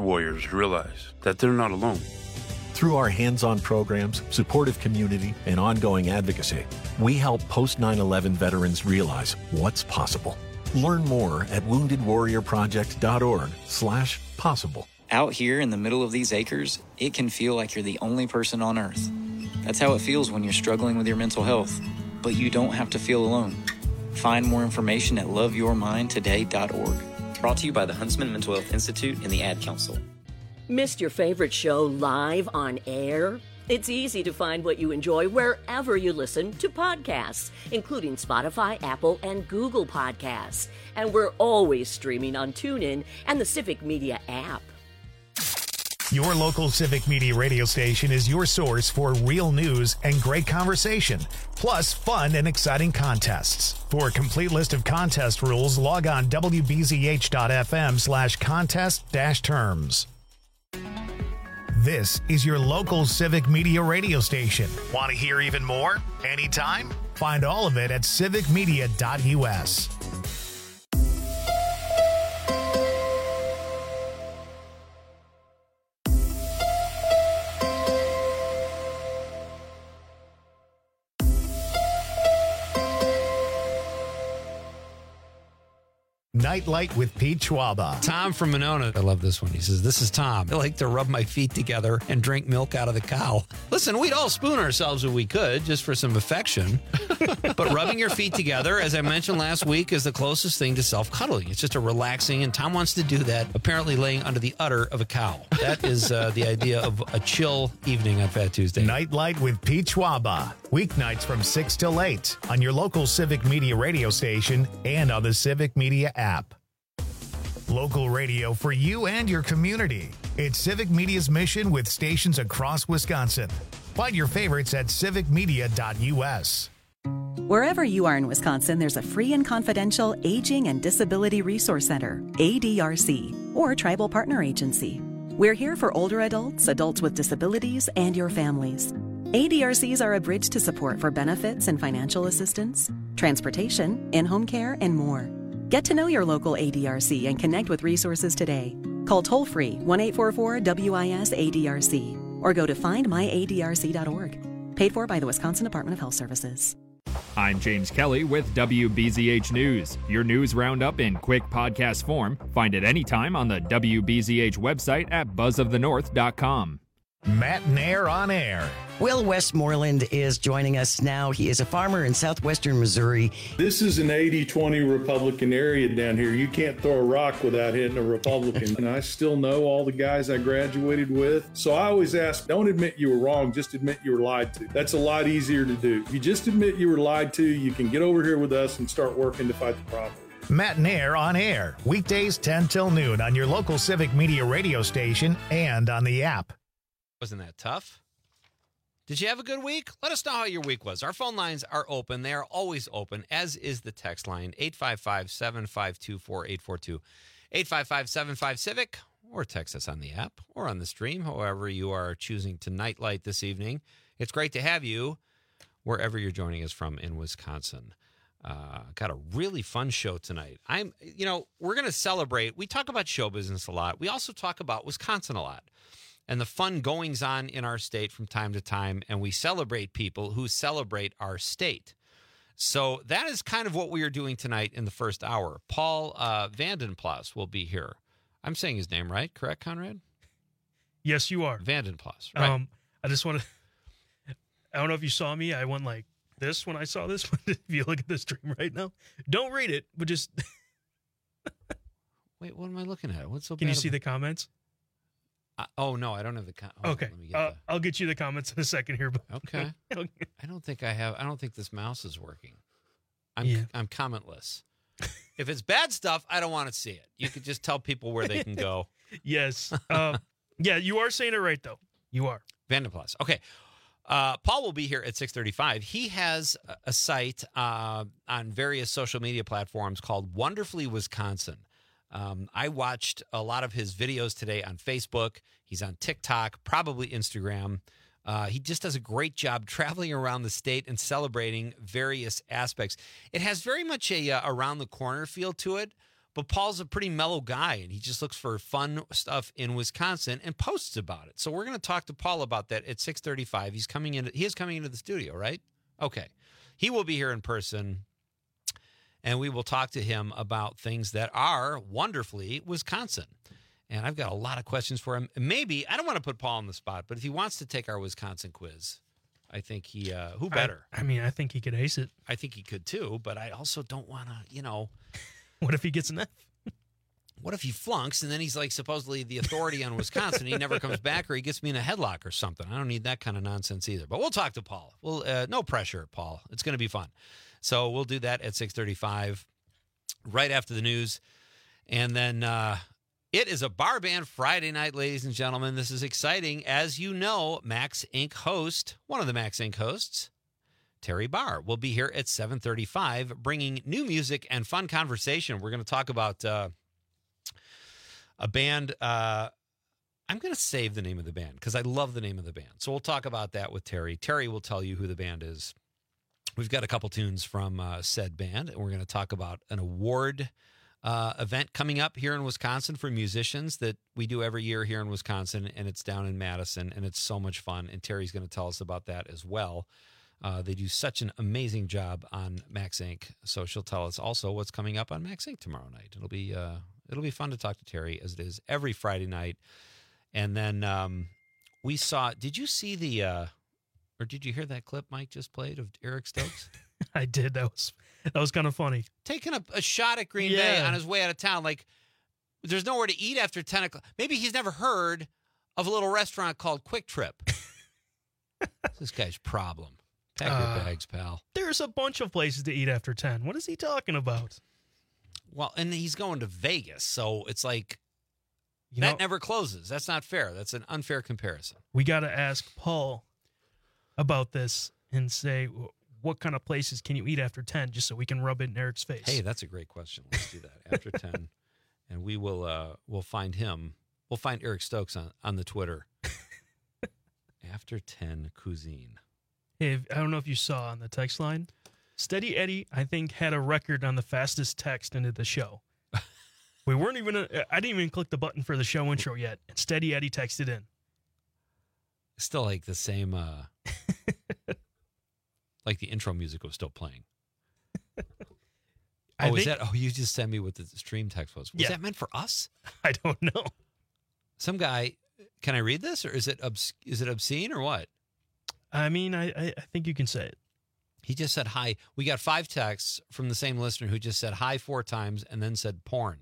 warriors realize that they're not alone. Through our hands-on programs, supportive community, and ongoing advocacy, we help post-9/11 veterans realize what's possible. Learn more at woundedwarriorproject.org/possible. Out here in the middle of these acres, it can feel like you're the only person on Earth. That's how it feels when you're struggling with your mental health. But you don't have to feel alone. Find more information at loveyourmindtoday.org. Brought to you by the Huntsman Mental Health Institute and the Ad Council. Missed your favorite show live on air? It's easy to find what you enjoy wherever you listen to podcasts, including Spotify, Apple, and Google Podcasts. And we're always streaming on TuneIn and the Civic Media app. Your local Civic Media radio station is your source for real news and great conversation, plus fun and exciting contests. For a complete list of contest rules, log on wbzh.fm/contest-terms. This is your local Civic Media radio station. Want to hear even more? Anytime? Find all of it at civicmedia.us. Nightlight with Pete Schwaba. Tom from Monona. I love this one. He says, "This is Tom. I like to rub my feet together and drink milk out of the cow." Listen, we'd all spoon ourselves if we could, just for some affection. But rubbing your feet together, as I mentioned last week, is the closest thing to self-cuddling. It's just a relaxing, and Tom wants to do that, apparently laying under the udder of a cow. That is the idea of a chill evening on Fat Tuesday. Nightlight with Pete Schwaba. Weeknights from 6 till 8 on your local Civic Media radio station and on the Civic Media app. Local radio for you and your community. It's Civic Media's mission with stations across Wisconsin. Find your favorites at civicmedia.us. Wherever you are in Wisconsin, there's a free and confidential Aging and Disability Resource Center, ADRC, or Tribal Partner Agency. We're here for older adults, adults with disabilities, and your families. ADRCs are a bridge to support for benefits and financial assistance, transportation, in-home care, and more. Get to know your local ADRC and connect with resources today. Call toll-free 1-844-WIS-ADRC or go to findmyadrc.org. Paid for by the Wisconsin Department of Health Services. I'm James Kelly with WBZH News. Your news roundup in quick podcast form. Find it anytime on the WBZH website at buzzofthenorth.com. Matt Nair on air. Will Westmoreland is joining us now. He is a farmer in southwestern Missouri. This is an 80-20 Republican area down here. You can't throw a rock without hitting a Republican. And I still know all the guys I graduated with. So I always ask, don't admit you were wrong, just admit you were lied to. That's a lot easier to do. If you just admit you were lied to, you can get over here with us and start working to fight the problem. Matt Nair on air. Weekdays 10 till noon on your local Civic Media radio station and on the app. Wasn't that tough? Did you have a good week? Let us know how your week was. Our phone lines are open. They are always open, as is the text line, 855-752-4842. 855-75-CIVIC, or text us on the app or on the stream, however you are choosing to nightlight this evening. It's great to have you wherever you're joining us from in Wisconsin. Got a really fun show tonight. We're going to celebrate. We talk about show business a lot. We also talk about Wisconsin a lot and the fun goings on in our state from time to time, and we celebrate people who celebrate our state. So that is kind of what we are doing tonight in the first hour. Paul Vandenplas will be here. I'm saying his name right, correct, Conrad? Yes, you are. Vandenplas, right. I just want to, I don't know if you saw me. I went like this when I saw this. If you look at the stream right now, don't read it, but just. Wait, what am I looking at? What's so bad? Can you see the comments? No, I don't have the okay. I'll get you the comments in a second here. Okay. I don't think this mouse is working. I'm commentless. If it's bad stuff, I don't want to see it. You could just tell people where they can go. Yes. Yeah, you are saying it right, though. You are. Vandenplas. Okay. Paul will be here at 6:35. He has a site on various social media platforms called Wonderfully Wisconsin. I watched a lot of his videos today on Facebook. He's on TikTok, probably Instagram. He just does a great job traveling around the state and celebrating various aspects. It has very much a around the corner feel to it, But Paul's a pretty mellow guy, and he just looks for fun stuff in Wisconsin and posts about it. So we're going to talk to Paul about that at 6:35. He is coming into the studio, right? Okay. He will be here in person, and we will talk to him about things that are wonderfully Wisconsin. And I've got a lot of questions for him. Maybe, I don't want to put Paul on the spot, but if he wants to take our Wisconsin quiz, I think who better? I think he could ace it. I think he could too, but I also don't want to, What if he gets an F? What if he flunks and then he's like supposedly the authority on Wisconsin, he never comes back, or he gets me in a headlock or something? I don't need that kind of nonsense either. But we'll talk to Paul. No pressure, Paul. It's going to be fun. So we'll do that at 6:35, right after the news. And then it is a Bar Band Friday night, ladies and gentlemen. This is exciting. As you know, Max Inc. host, one of the Max Inc. hosts, Terry Barr, will be here at 7:35, bringing new music and fun conversation. We're going to talk about a band. I'm going to save the name of the band because I love the name of the band. So we'll talk about that with Terry. Terry will tell you who the band is. We've got a couple tunes from said band, and we're going to talk about an award event coming up here in Wisconsin for musicians that we do every year here in Wisconsin, and it's down in Madison, and it's so much fun, and Terry's going to tell us about that as well. They do such an amazing job on Max Inc., so she'll tell us also what's coming up on Max Inc. tomorrow night. It'll be fun to talk to Terry, as it is every Friday night. And then we saw, did you see or did you hear that clip Mike just played of Eric Stokes? I did. That was kind of funny. Taking a shot at Green Bay on his way out of town. Like, there's nowhere to eat after 10 o'clock. Maybe he's never heard of a little restaurant called Quick Trip. This guy's problem. Pack your bags, pal. There's a bunch of places to eat after 10. What is he talking about? Well, and he's going to Vegas, so it's like that never closes. That's not fair. That's an unfair comparison. We got to ask Paul about this and say, what kind of places can you eat after 10, just so we can rub it in Eric's face? Hey, that's a great question. Let's do that after 10, and we will we'll find him. We'll find Eric Stokes on the Twitter. After 10 cuisine. Hey, I don't know if you saw on the text line, Steady Eddie, I think, had a record on the fastest text into the show. We weren't even. I didn't even click the button for the show intro yet, and Steady Eddie texted in. Still like the same. Like the intro music was still playing. You just sent me what the stream text was. Was that meant for us? I don't know. Some guy, can I read this, or is it obscene or what? I mean, I think you can say it. He just said hi. We got 5 texts from the same listener who just said hi 4 times and then said porn.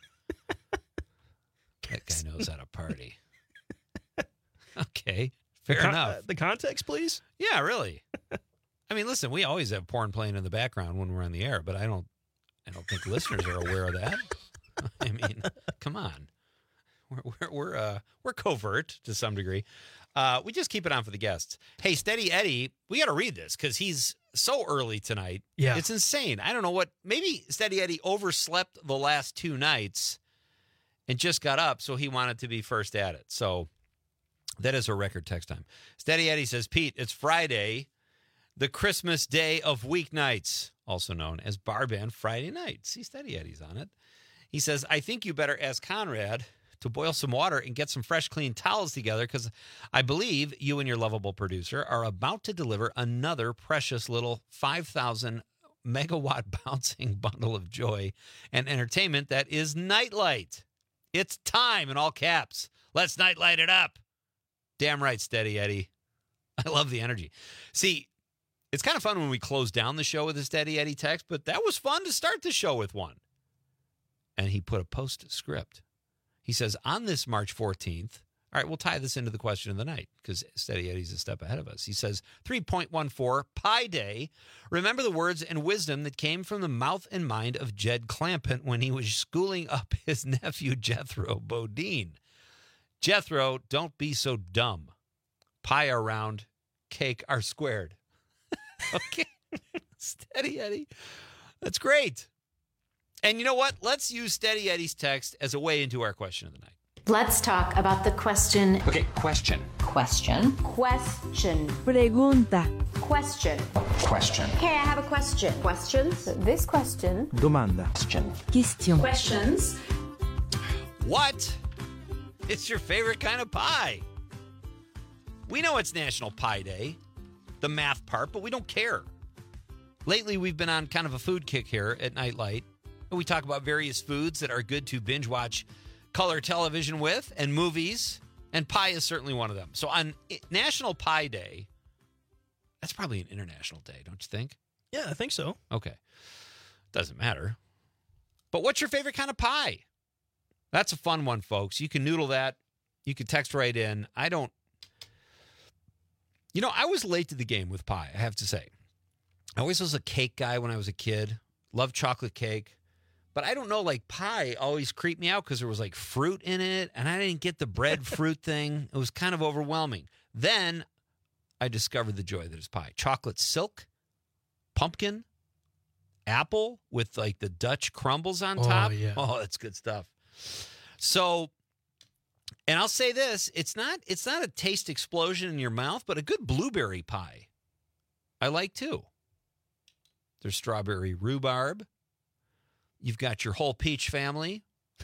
That guy knows how to party. Okay, fair enough. The context, please? Yeah, really. I mean, listen, we always have porn playing in the background when we're on the air, but I don't think listeners are aware of that. I mean, come on. We're covert to some degree. We just keep it on for the guests. Hey, Steady Eddie, we got to read this because he's so early tonight. Yeah. It's insane. I don't know maybe Steady Eddie overslept the last 2 nights and just got up, so he wanted to be first at it. So that is a record text time. Steady Eddie says, Pete, it's Friday, the Christmas day of weeknights, also known as Bar Band Friday night. See, Steady Eddie's on it. He says, I think you better ask Conrad to boil some water and get some fresh, clean towels together, because I believe you and your lovable producer are about to deliver another precious little 5,000 megawatt bouncing bundle of joy and entertainment that is Nightlight. It's time, in all caps. Let's Nightlight it up. Damn right, Steady Eddie. I love the energy. See, it's kind of fun when we close down the show with a Steady Eddie text, but that was fun to start the show with one. And he put a postscript. He says, on this March 14th, all right, we'll tie this into the question of the night because Steady Eddie's a step ahead of us. He says, 3.14, Pi Day. Remember the words and wisdom that came from the mouth and mind of Jed Clampett when he was schooling up his nephew, Jethro Bodine. Jethro, don't be so dumb. Pi are round, cake are squared. Okay. Steady Eddie. That's great. And you know what? Let's use Steady Eddie's text as a way into our question of the night. Let's talk about the question. Okay, question. Question. Question. Pregunta. Question. Question. Okay, I have a question. Questions? This question. Domanda. Question. Questions. What? It's your favorite kind of pie. We know it's National Pie Day, the math part, but we don't care. Lately, we've been on kind of a food kick here at Nightlight. We talk about various foods that are good to binge watch color television with and movies, and pie is certainly one of them. So on National Pie Day, that's probably an international day, don't you think? Yeah, I think so. Okay. Doesn't matter. But what's your favorite kind of pie? That's a fun one, folks. You can noodle that. You can text right in. I was late to the game with pie, I have to say. I always was a cake guy when I was a kid. Loved chocolate cake. But I don't know, like pie always creeped me out because there was like fruit in it, and I didn't get the breadfruit thing. It was kind of overwhelming. Then I discovered the joy that is pie. Chocolate silk, pumpkin, apple with like the Dutch crumbles on top. Yeah. Oh, that's good stuff. So, and I'll say this, it's not a taste explosion in your mouth, but a good blueberry pie I like too. There's strawberry rhubarb. You've got your whole peach family.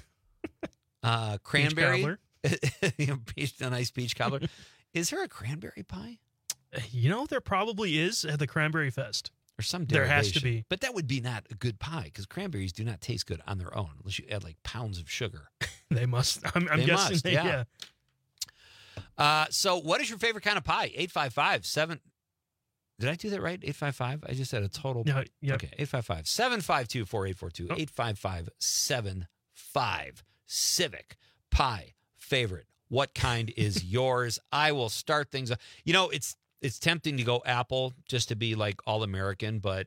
Cranberry. A nice peach cobbler. Is there a cranberry pie? There probably is at the Cranberry Fest. Or some There derivation. has to be. But that would be not a good pie because cranberries do not taste good on their own unless you add like pounds of sugar. They must. I'm They guessing must, they, yeah. So what is your favorite kind of pie? 855-7. Did I do that right? 855? I just said a total. Yeah. Okay. 855-752-4842. 855-75 Civic pie favorite. What kind is yours? I will start things up. It's tempting to go apple just to be like all American, but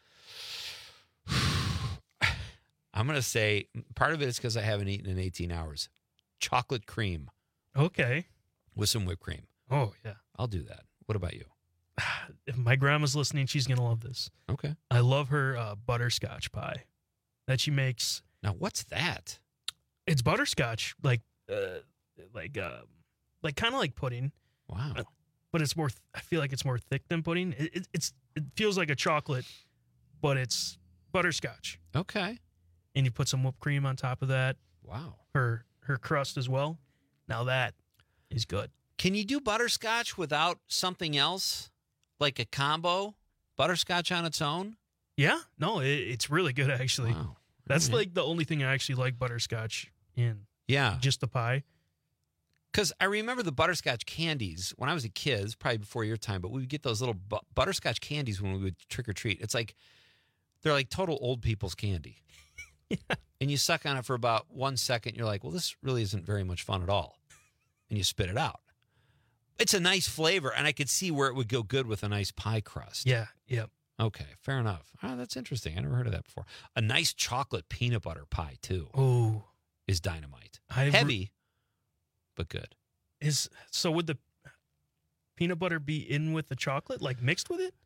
I'm going to say part of it is because I haven't eaten in 18 hours. Chocolate cream. Okay. With some whipped cream. Oh, yeah. I'll do that. What about you? If my grandma's listening, she's going to love this. Okay. I love her butterscotch pie that she makes. Now, what's that? It's butterscotch, like kind of like pudding. Wow. But it's more. I feel like it's more thick than pudding. It feels like a chocolate, but it's butterscotch. Okay. And you put some whipped cream on top of that. Wow. Her crust as well. Now that is good. Can you do butterscotch without something else, like a combo? Butterscotch on its own? Yeah. No, it's really good actually. Wow. That's like the only thing I actually like butterscotch in. Yeah. Just the pie. Because I remember the butterscotch candies when I was a kid. It's probably before your time, but we would get those little butterscotch candies when we would trick or treat. It's like they're like total old people's candy. Yeah. And you suck on it for about 1 second. You're like, well, this really isn't very much fun at all. And you spit it out. It's a nice flavor, and I could see where it would go good with a nice pie crust. Yeah. Yep. Okay, fair enough. Oh, that's interesting. I never heard of that before. A nice chocolate peanut butter pie, too, Oh, is dynamite. Heavy, but good. So would the peanut butter be in with the chocolate, like mixed with it?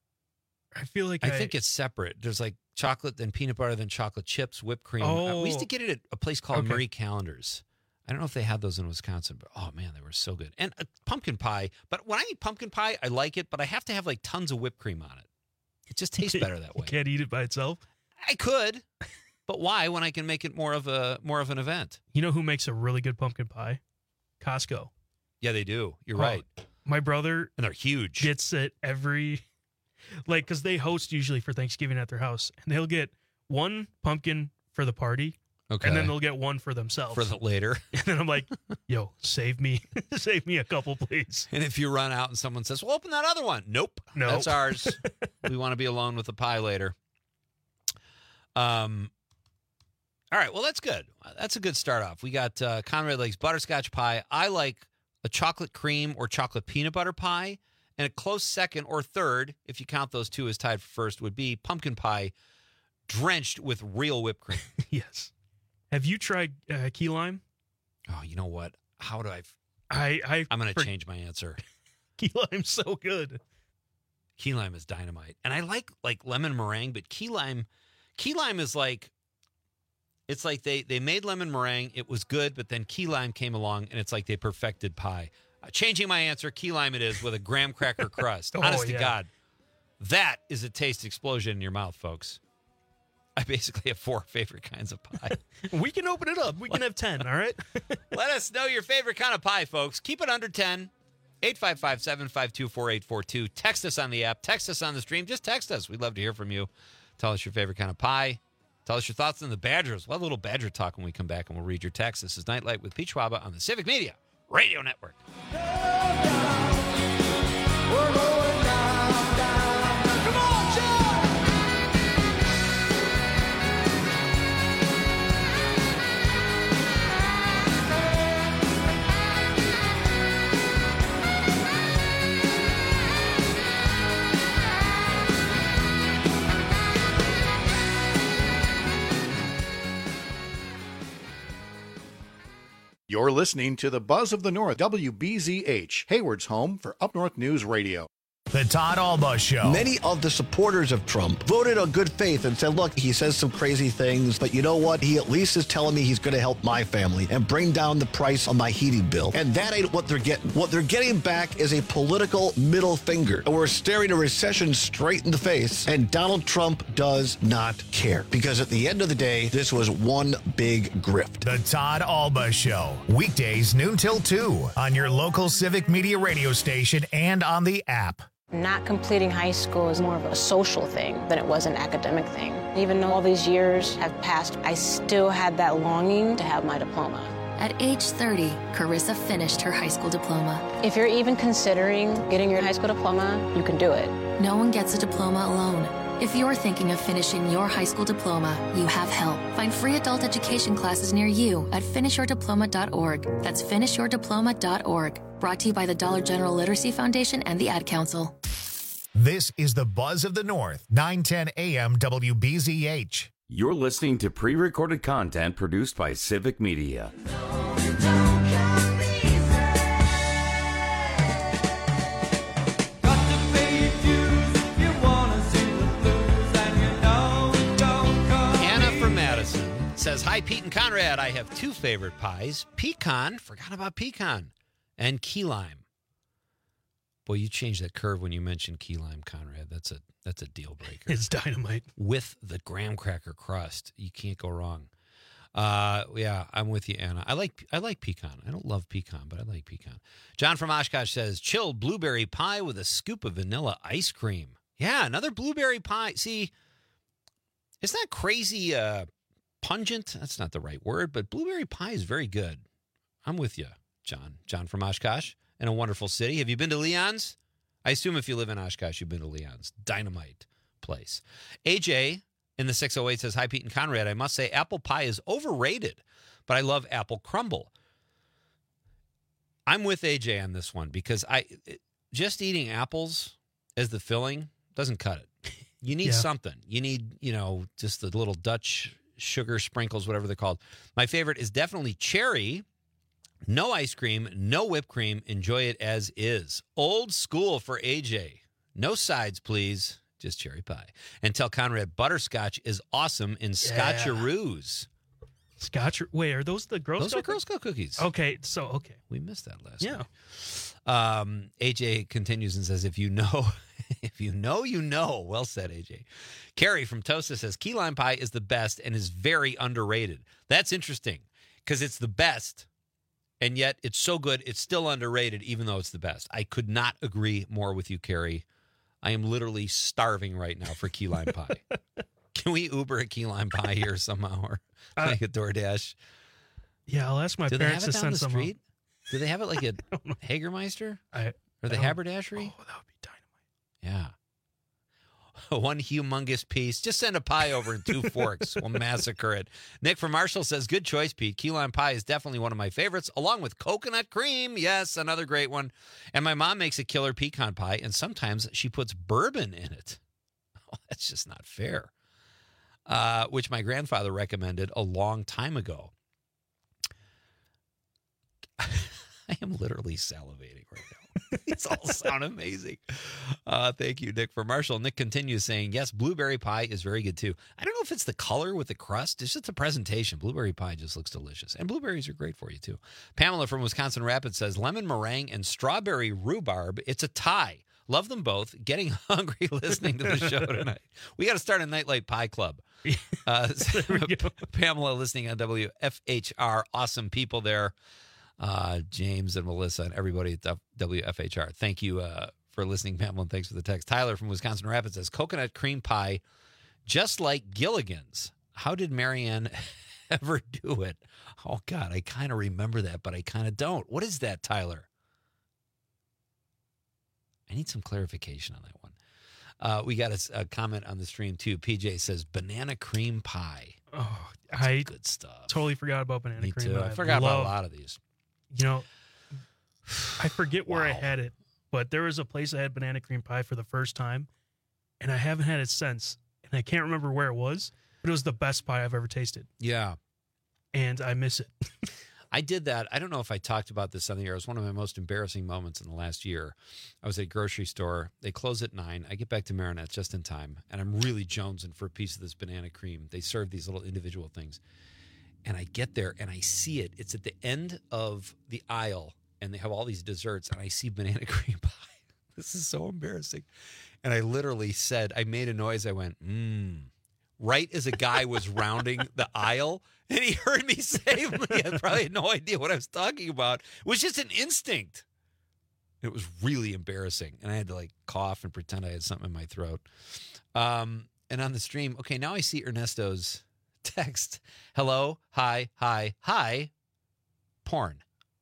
I feel like I think it's separate. There's like chocolate, then peanut butter, then chocolate chips, whipped cream. Oh. We used to get it at a place called Okay. Marie Callender's. I don't know if they had those in Wisconsin, but oh man, they were so good. And a pumpkin pie. But when I eat pumpkin pie, I like it, but I have to have like tons of whipped cream on it. It just tastes better that way. You can't eat it by itself. I could, but why when I can make it more of an event? You know who makes a really good pumpkin pie? Costco. Yeah, they do. You're right. My brother And they're huge. gets it because they host usually for Thanksgiving at their house, and they'll get one pumpkin for the party, Okay. and then they'll get one for themselves. for the later. And then I'm like, yo, save me a couple, please. And if you run out and someone says, well, open that other one. Nope. That's ours. We want to be alone with the pie later. All right. Well, that's good. That's a good start off. We got Conrad likes butterscotch pie. I like a chocolate cream or chocolate peanut butter pie. And a close second or third, if you count those two as tied for first, would be pumpkin pie drenched with real whipped cream. Yes. Have you tried key lime? Oh, you know what? How do I'm going to change my answer. Key lime's so good. Key lime is dynamite. And I like lemon meringue, but key lime is like, It's like they made lemon meringue. It was good, but then key lime came along, and it's like they perfected pie. Changing my answer, key lime it is with a graham cracker crust. Honest to God, that is a taste explosion in your mouth, folks. I basically have 4 favorite kinds of pie. We can open it up. We can have 10, all right? Let us know your favorite kind of pie, folks. Keep it under 10. 855-752-4842. Text us on the app. Text us on the stream. Just text us. We'd love to hear from you. Tell us your favorite kind of pie. Tell us your thoughts on the Badgers. We'll have a little Badger talk when we come back, and we'll read your text. This is Nightlight with Pete Schwaba on the Civic Media Radio Network. You're listening to the Buzz of the North, WBZH, Hayward's home for Up North News Radio. The Todd Alba Show. Many of the supporters of Trump voted on good faith and said, look, he says some crazy things, but you know what? He at least is telling me he's going to help my family and bring down the price on my heating bill. And that ain't what they're getting. What they're getting back is a political middle finger. And we're staring a recession straight in the face. And Donald Trump does not care. Because at the end of the day, this was one big grift. The Todd Alba Show. Weekdays noon till 2 on your local Civic Media radio station and on the app. Not completing high school is more of a social thing than it was an academic thing. Even though all these years have passed, I still had that longing to have my diploma. At age 30, Carissa finished her high school diploma. If you're even considering getting your high school diploma, you can do it. No one gets a diploma alone. If you're thinking of finishing your high school diploma, you have help. Find free adult education classes near you at finishyourdiploma.org. That's finishyourdiploma.org. Brought to you by the Dollar General Literacy Foundation and the Ad Council. This is the Buzz of the North, 910 AM WBZH. You're listening to pre-recorded content produced by Civic Media. Anna from Madison says, hi, Pete and Conrad. I have 2 favorite pies. Pecan, forgot about pecan, and key lime. Boy, you changed that curve when you mentioned key lime, Conrad. That's a deal breaker. It's dynamite. With the graham cracker crust, you can't go wrong. Yeah, I'm with you, Anna. I like pecan. I don't love pecan, but I like pecan. John from Oshkosh says, chilled blueberry pie with a scoop of vanilla ice cream. Yeah, another blueberry pie. See, it's not crazy pungent. That's not the right word, but blueberry pie is very good. I'm with you, John. John from Oshkosh. In a wonderful city. Have you been to Leon's? I assume if you live in Oshkosh, you've been to Leon's. Dynamite place. AJ in the 608 says, hi, Pete and Conrad. I must say apple pie is overrated, but I love apple crumble. I'm with AJ on this one because just eating apples as the filling doesn't cut it. You need something. You need, just the little Dutch sugar sprinkles, whatever they're called. My favorite is definitely cherry. No ice cream, no whipped cream. Enjoy it as is. Old school for AJ. No sides, please. Just cherry pie. And tell Conrad butterscotch is awesome in Scotcheroos. Wait, are those the Girl Scout? Those are Girl Scout cookies. Okay. We missed that last night. AJ continues and says, if you know, you know. Well said, AJ. Carrie from Tosa says, key lime pie is the best and is very underrated. That's interesting because it's the best. And yet it's so good, it's still underrated, even though it's the best. I could not agree more with you, Carrie. I am literally starving right now for key lime pie. Can we Uber a key lime pie here somehow or like a DoorDash? Yeah, I'll ask my parents to send some. Street? Do they have it like a Hagermeister? Or the Haberdashery? Oh, that would be dynamite. Yeah. One humongous piece. Just send a pie over in 2 forks. We'll massacre it. Nick from Marshall says, good choice, Pete. Key lime pie is definitely one of my favorites, along with coconut cream. Yes, another great one. And my mom makes a killer pecan pie, and sometimes she puts bourbon in it. Oh, that's just not fair. Which my grandfather recommended a long time ago. I am literally salivating right now. These all sound amazing. Thank you, Nick, for Marshall. Nick continues saying, yes, blueberry pie is very good, too. I don't know if it's the color with the crust. It's just the presentation. Blueberry pie just looks delicious. And blueberries are great for you, too. Pamela from Wisconsin Rapids says, lemon meringue and strawberry rhubarb. It's a tie. Love them both. Getting hungry listening to the show tonight. We got to start a Nightlight Pie Club. Pamela listening on WFHR. Awesome people there. James and Melissa and everybody at WFHR. Thank you for listening, Pamela, and thanks for the text. Tyler from Wisconsin Rapids says, coconut cream pie, just like Gilligan's. How did Marianne ever do it? Oh, God, I kind of remember that, but I kind of don't. What is that, Tyler? I need some clarification on that one. We got a comment on the stream, too. PJ says, banana cream pie. Oh, that's good stuff. Totally forgot about banana cream too. pie. I forgot about a lot of these. You know, I forget where I had it, but there was a place that had banana cream pie for the first time, and I haven't had it since. And I can't remember where it was, but it was the best pie I've ever tasted. Yeah. And I miss it. I did that. I don't know if I talked about this on the air. It was one of my most embarrassing moments in the last year. I was at a grocery store. They close at 9. I get back to Marinette just in time, and I'm really jonesing for a piece of this banana cream. They serve these little individual things. And I get there, and I see it. It's at the end of the aisle, and they have all these desserts, and I see banana cream pie. This is so embarrassing. And I literally said, I made a noise. I went, right as a guy was rounding the aisle, and he heard me say, he probably had no idea what I was talking about. It was just an instinct. It was really embarrassing, and I had to, like, cough and pretend I had something in my throat. And on the stream, okay, now I see Ernesto's text. Hello, hi, porn.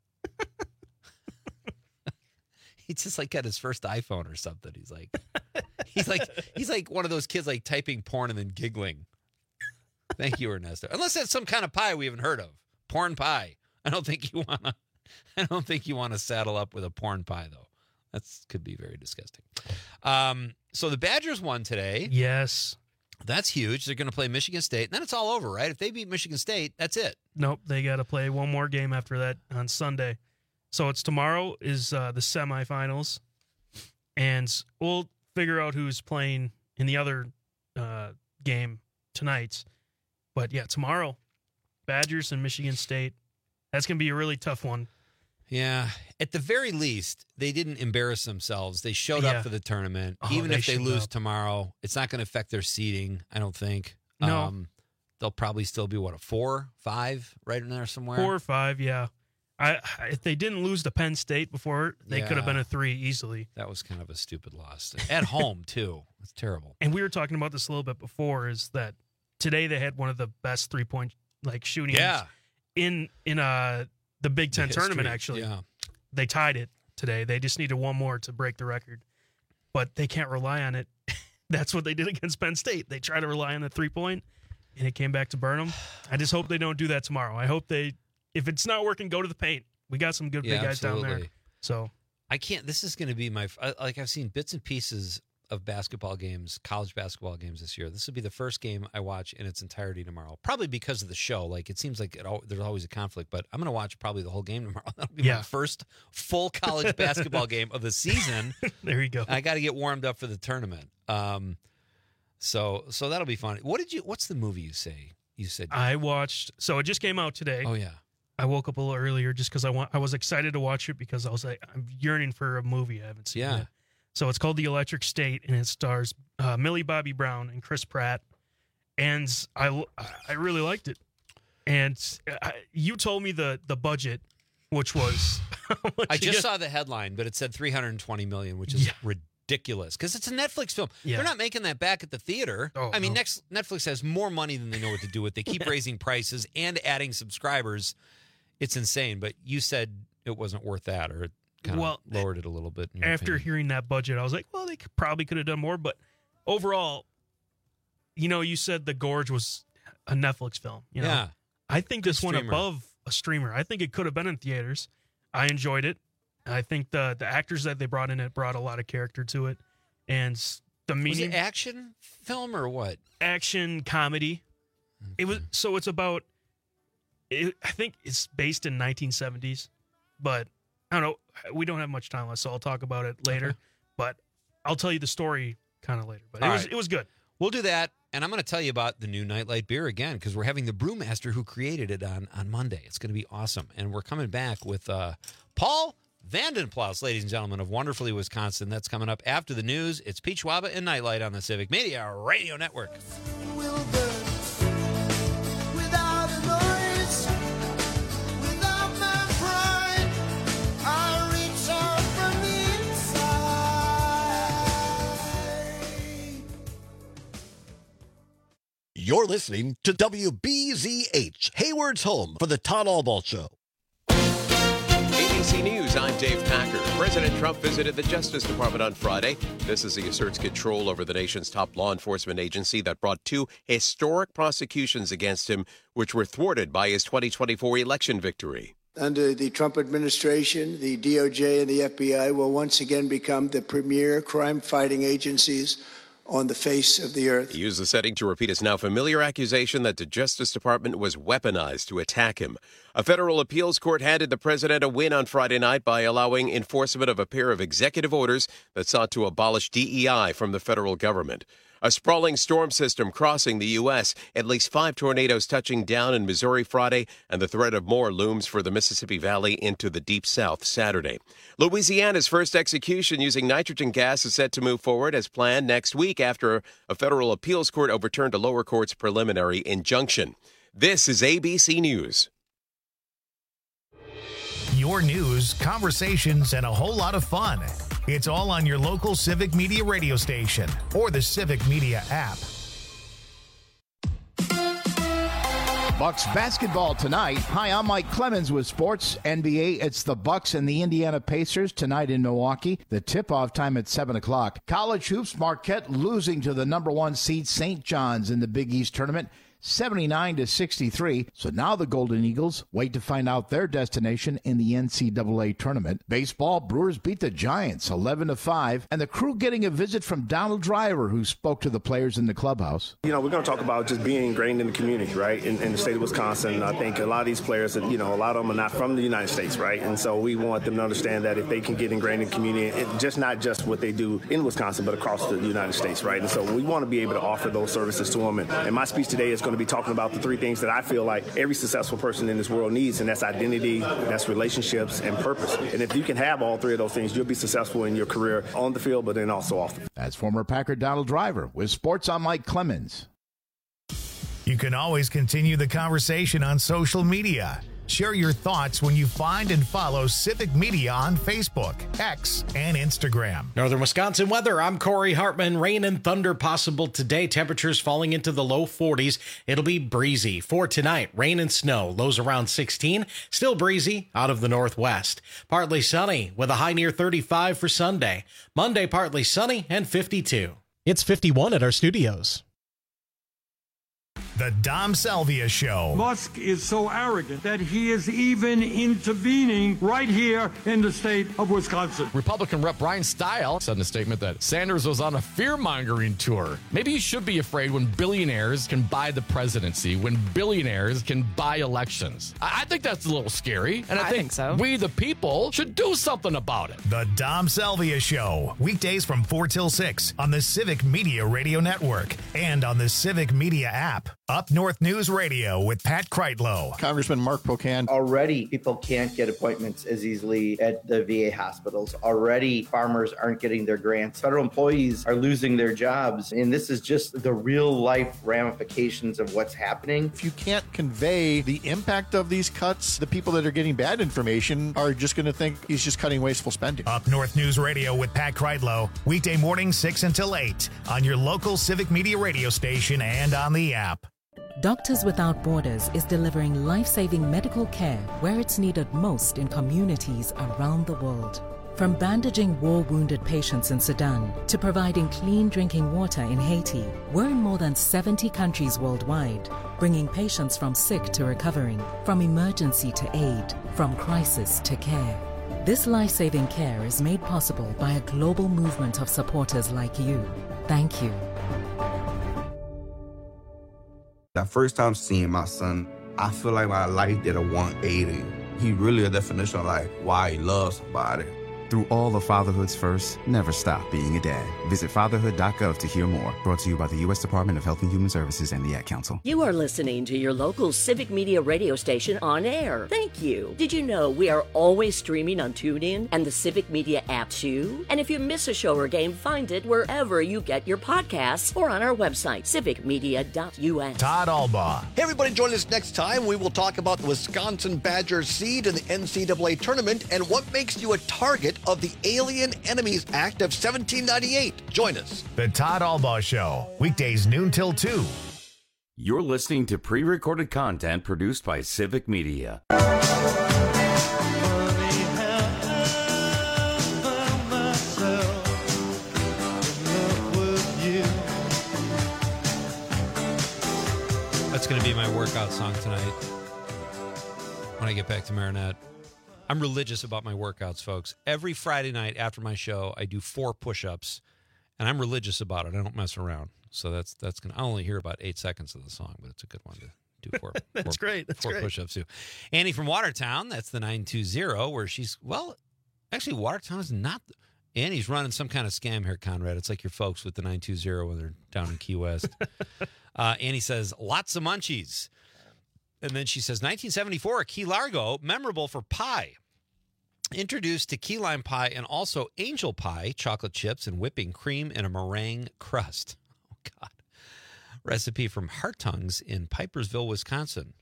He just like got his first iPhone or something. He's like one of those kids like typing porn and then giggling. Thank you, Ernesto. Unless that's some kind of pie we haven't heard of. Porn pie. I don't think you want to saddle up with a porn pie though. That could be very disgusting. So the Badgers won today. Yes. That's huge. They're going to play Michigan State. And then it's all over, right? If they beat Michigan State, that's it. Nope. They got to play one more game after that on Sunday. So it's tomorrow is the semifinals. And we'll figure out who's playing in the other game tonight. But, yeah, tomorrow, Badgers and Michigan State. That's going to be a really tough one. Yeah. At the very least, they didn't embarrass themselves. They showed up for the tournament. Even if they lose tomorrow, it's not going to affect their seeding, I don't think. No. They'll probably still be, what, a 4, 5, right in there somewhere? 4 or 5, yeah. If they didn't lose to Penn State before, they could have been a 3 easily. That was kind of a stupid loss. At home, too. It's terrible. And we were talking about this a little bit before, is that today they had one of the best 3-point shootings in the Big Ten tournament, actually. Yeah. They tied it today. They just needed one more to break the record. But they can't rely on it. That's what they did against Penn State. They tried to rely on the 3-point, and it came back to burn them. I just hope they don't do that tomorrow. I hope if it's not working, go to the paint. We got some good big guys down there. So I can't. This is going to be I've seen bits and pieces of basketball games, college basketball games this year. This will be the first game I watch in its entirety tomorrow. Probably because of the show. Like it seems like there's always a conflict, but I'm going to watch probably the whole game tomorrow. That'll be my first full college basketball game of the season. There you go. I got to get warmed up for the tournament. So that'll be fun. What's the movie you said? I watched. So it just came out today. Oh yeah. I woke up a little earlier just because I was excited to watch it because I was like, I'm yearning for a movie I haven't seen yet. So it's called The Electric State, and it stars Millie Bobby Brown and Chris Pratt. And I really liked it. And you told me the budget, which was I just saw the headline, but it said $320 million, which is ridiculous because it's a Netflix film. Yeah. They're not making that back at the theater. I mean, Netflix has more money than they know what to do with. They keep raising prices and adding subscribers. It's insane. But you said it wasn't worth that, or it kind of lowered it a little bit. After hearing that budget, I was like, well, they probably could have done more. But overall, you said The Gorge was a Netflix film. Yeah. I think this went above a streamer. I think it could have been in theaters. I enjoyed it. I think the actors that they brought in it brought a lot of character to it. And the meaning. Was it action film or what? Action comedy. Okay. It's about. I think it's based in 1970s, but I don't know. we don't have much time left, so I'll talk about it later. Okay. But I'll tell you the story kind of later. But it was good. We'll do that, and I'm going to tell you about the new Nightlight beer again because we're having the brewmaster who created it on Monday. It's going to be awesome, and we're coming back with Paul Vandenplaus, ladies and gentlemen, of Wonderfully Wisconsin. That's coming up after the news. It's Pete Schwaba and Nightlight on the Civic Media Radio Network. You're listening to WBZH, Hayward's home for the Todd Albaugh Show. ABC News, I'm Dave Packer. President Trump visited the Justice Department on Friday. This as he asserts control over the nation's top law enforcement agency that brought 2 historic prosecutions against him, which were thwarted by his 2024 election victory. Under the Trump administration, the DOJ and the FBI will once again become the premier crime-fighting agencies on the face of the earth. He used the setting to repeat his now familiar accusation that the Justice Department was weaponized to attack him. A federal appeals court handed the president a win on Friday night by allowing enforcement of a pair of executive orders that sought to abolish DEI from the federal government. A sprawling storm system crossing the U.S., at least 5 tornadoes touching down in Missouri Friday, and the threat of more looms for the Mississippi Valley into the Deep South Saturday. Louisiana's first execution using nitrogen gas is set to move forward as planned next week after a federal appeals court overturned a lower court's preliminary injunction. This is ABC News. Your news, conversations, and a whole lot of fun. It's all on your local Civic Media radio station or the Civic Media app. Bucks basketball tonight. Hi, I'm Mike Clemens with Sports NBA. It's the Bucks and the Indiana Pacers tonight in Milwaukee. The tip-off time at 7 o'clock. College hoops, Marquette losing to the number 1 seed St. John's in the Big East tournament. 79-63. So now the Golden Eagles wait to find out their destination in the NCAA tournament. Baseball, Brewers beat the Giants 11-5, and the Crew getting a visit from Donald Driver, who spoke to the players in the clubhouse. You know, we're going to talk about just being ingrained in the community, right? In the state of Wisconsin, I think a lot of these players, you know, a lot of them are not from the United States, right? And so we want them to understand that if they can get ingrained in the community, it's just not just what they do in Wisconsin, but across the United States, right? And so we want to be able to offer those services to them. And my speech today is going to be talking about the 3 things that I feel like every successful person in this world needs, and that's identity, that's relationships, and purpose. And if you can have all 3 of those things, you'll be successful in your career on the field, but then also off the field. That's former Packer Donald Driver with Sports. I'm Mike Clemens. You can always continue the conversation on social media. Share your thoughts when you find and follow Civic Media on Facebook, X, and Instagram. Northern Wisconsin weather. I'm Corey Hartman. Rain and thunder possible today. Temperatures falling into the low 40s. It'll be breezy. For tonight, rain and snow. Lows around 16. Still breezy out of the northwest. Partly sunny with a high near 35 for Sunday. Monday, partly sunny and 52. It's 51 at our studios. The Dom Salvia Show. Musk is so arrogant that he is even intervening right here in the state of Wisconsin. Republican Rep. Brian Stile said in a statement that Sanders was on a fear-mongering tour. Maybe you should be afraid when billionaires can buy the presidency, when billionaires can buy elections. I think that's a little scary, and I think so. We, the people, should do something about it. The Dom Salvia Show. Weekdays from 4 till 6 on the Civic Media Radio Network and on the Civic Media app. Up North News Radio with Pat Kreitlow. Congressman Mark Pocan. Already, people can't get appointments as easily at the VA hospitals. Already, farmers aren't getting their grants. Federal employees are losing their jobs. And this is just the real-life ramifications of what's happening. If you can't convey the impact of these cuts, the people that are getting bad information are just going to think he's just cutting wasteful spending. Up North News Radio with Pat Kreitlow. Weekday mornings 6 until 8 on your local Civic Media radio station and on the app. Doctors Without Borders is delivering life-saving medical care where it's needed most in communities around the world. From bandaging war-wounded patients in Sudan to providing clean drinking water in Haiti, we're in more than 70 countries worldwide, bringing patients from sick to recovering, from emergency to aid, from crisis to care. This life-saving care is made possible by a global movement of supporters like you. Thank you. The first time seeing my son, I feel like my life did a 180. He really a definition of like why he loves somebody. Through all of fatherhood's first, never stop being a dad. Visit fatherhood.gov to hear more. Brought to you by the U.S. Department of Health and Human Services and the Ad Council. You are listening to your local Civic Media radio station on air. Thank you. Did you know we are always streaming on TuneIn and the Civic Media app too? And if you miss a show or game, find it wherever you get your podcasts or on our website, civicmedia.us. Todd Albaugh. Hey, everybody, join us next time. We will talk about the Wisconsin Badgers seed in the NCAA tournament and what makes you a target of the Alien Enemies Act of 1798. Join us. The Todd Albaugh Show, weekdays noon till 2. You're listening to pre-recorded content produced by Civic Media. That's going to be my workout song tonight when I get back to Marinette. I'm religious about my workouts, folks. Every Friday night after my show, I do 4 push-ups, and I'm religious about it. I don't mess around. So that's going to, I only hear about 8 seconds of the song, but it's a good one to do 4. That's great. That's 4 great. push-ups too. Annie from Watertown, that's the 920, where she's, well, actually Watertown is not, Annie's running some kind of scam here, Conrad. It's like your folks with the 920 when they're down in Key West. Annie says, lots of munchies. And then she says, 1974, Key Largo, memorable for pie. Introduced to key lime pie and also angel pie, chocolate chips and whipping cream in a meringue crust. Oh, God. Recipe from Heart Tongues in Pipersville, Wisconsin.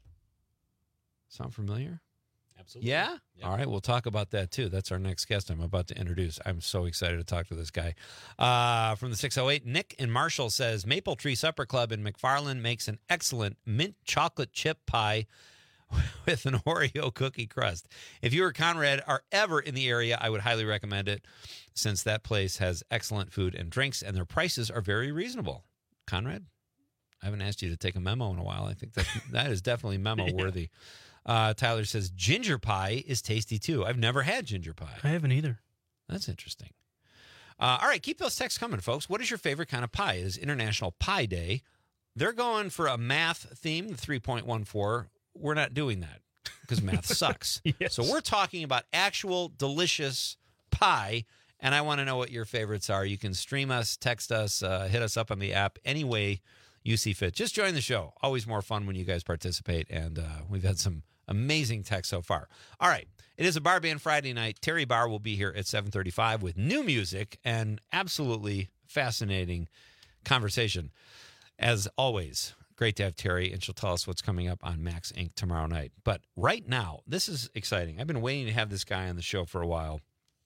Sound familiar? Absolutely. Yeah? All right, we'll talk about that, too. That's our next guest I'm about to introduce. I'm so excited to talk to this guy. From the 608, Nick in Marshall says, Maple Tree Supper Club in McFarland makes an excellent mint chocolate chip pie with an Oreo cookie crust. If you or Conrad are ever in the area, I would highly recommend it, since that place has excellent food and drinks, and their prices are very reasonable. Conrad, I haven't asked you to take a memo in a while. I think that is definitely memo worthy. Tyler says, ginger pie is tasty, too. I've never had ginger pie. I haven't either. That's interesting. All right, keep those texts coming, folks. What is your favorite kind of pie? It is International Pie Day. They're going for a math theme, the 3.14. We're not doing that because math sucks. Yes. So we're talking about actual delicious pie, and I want to know what your favorites are. You can stream us, text us, hit us up on the app any way you see fit. Just join the show. Always more fun when you guys participate, and we've had some amazing texts so far. All right. It is a Bar Band Friday night. Terry Barr will be here at 7:35 with new music and absolutely fascinating conversation. As always, great to have Terry, and she'll tell us what's coming up on Max Inc. tomorrow night. But right now, this is exciting. I've been waiting to have this guy on the show for a while.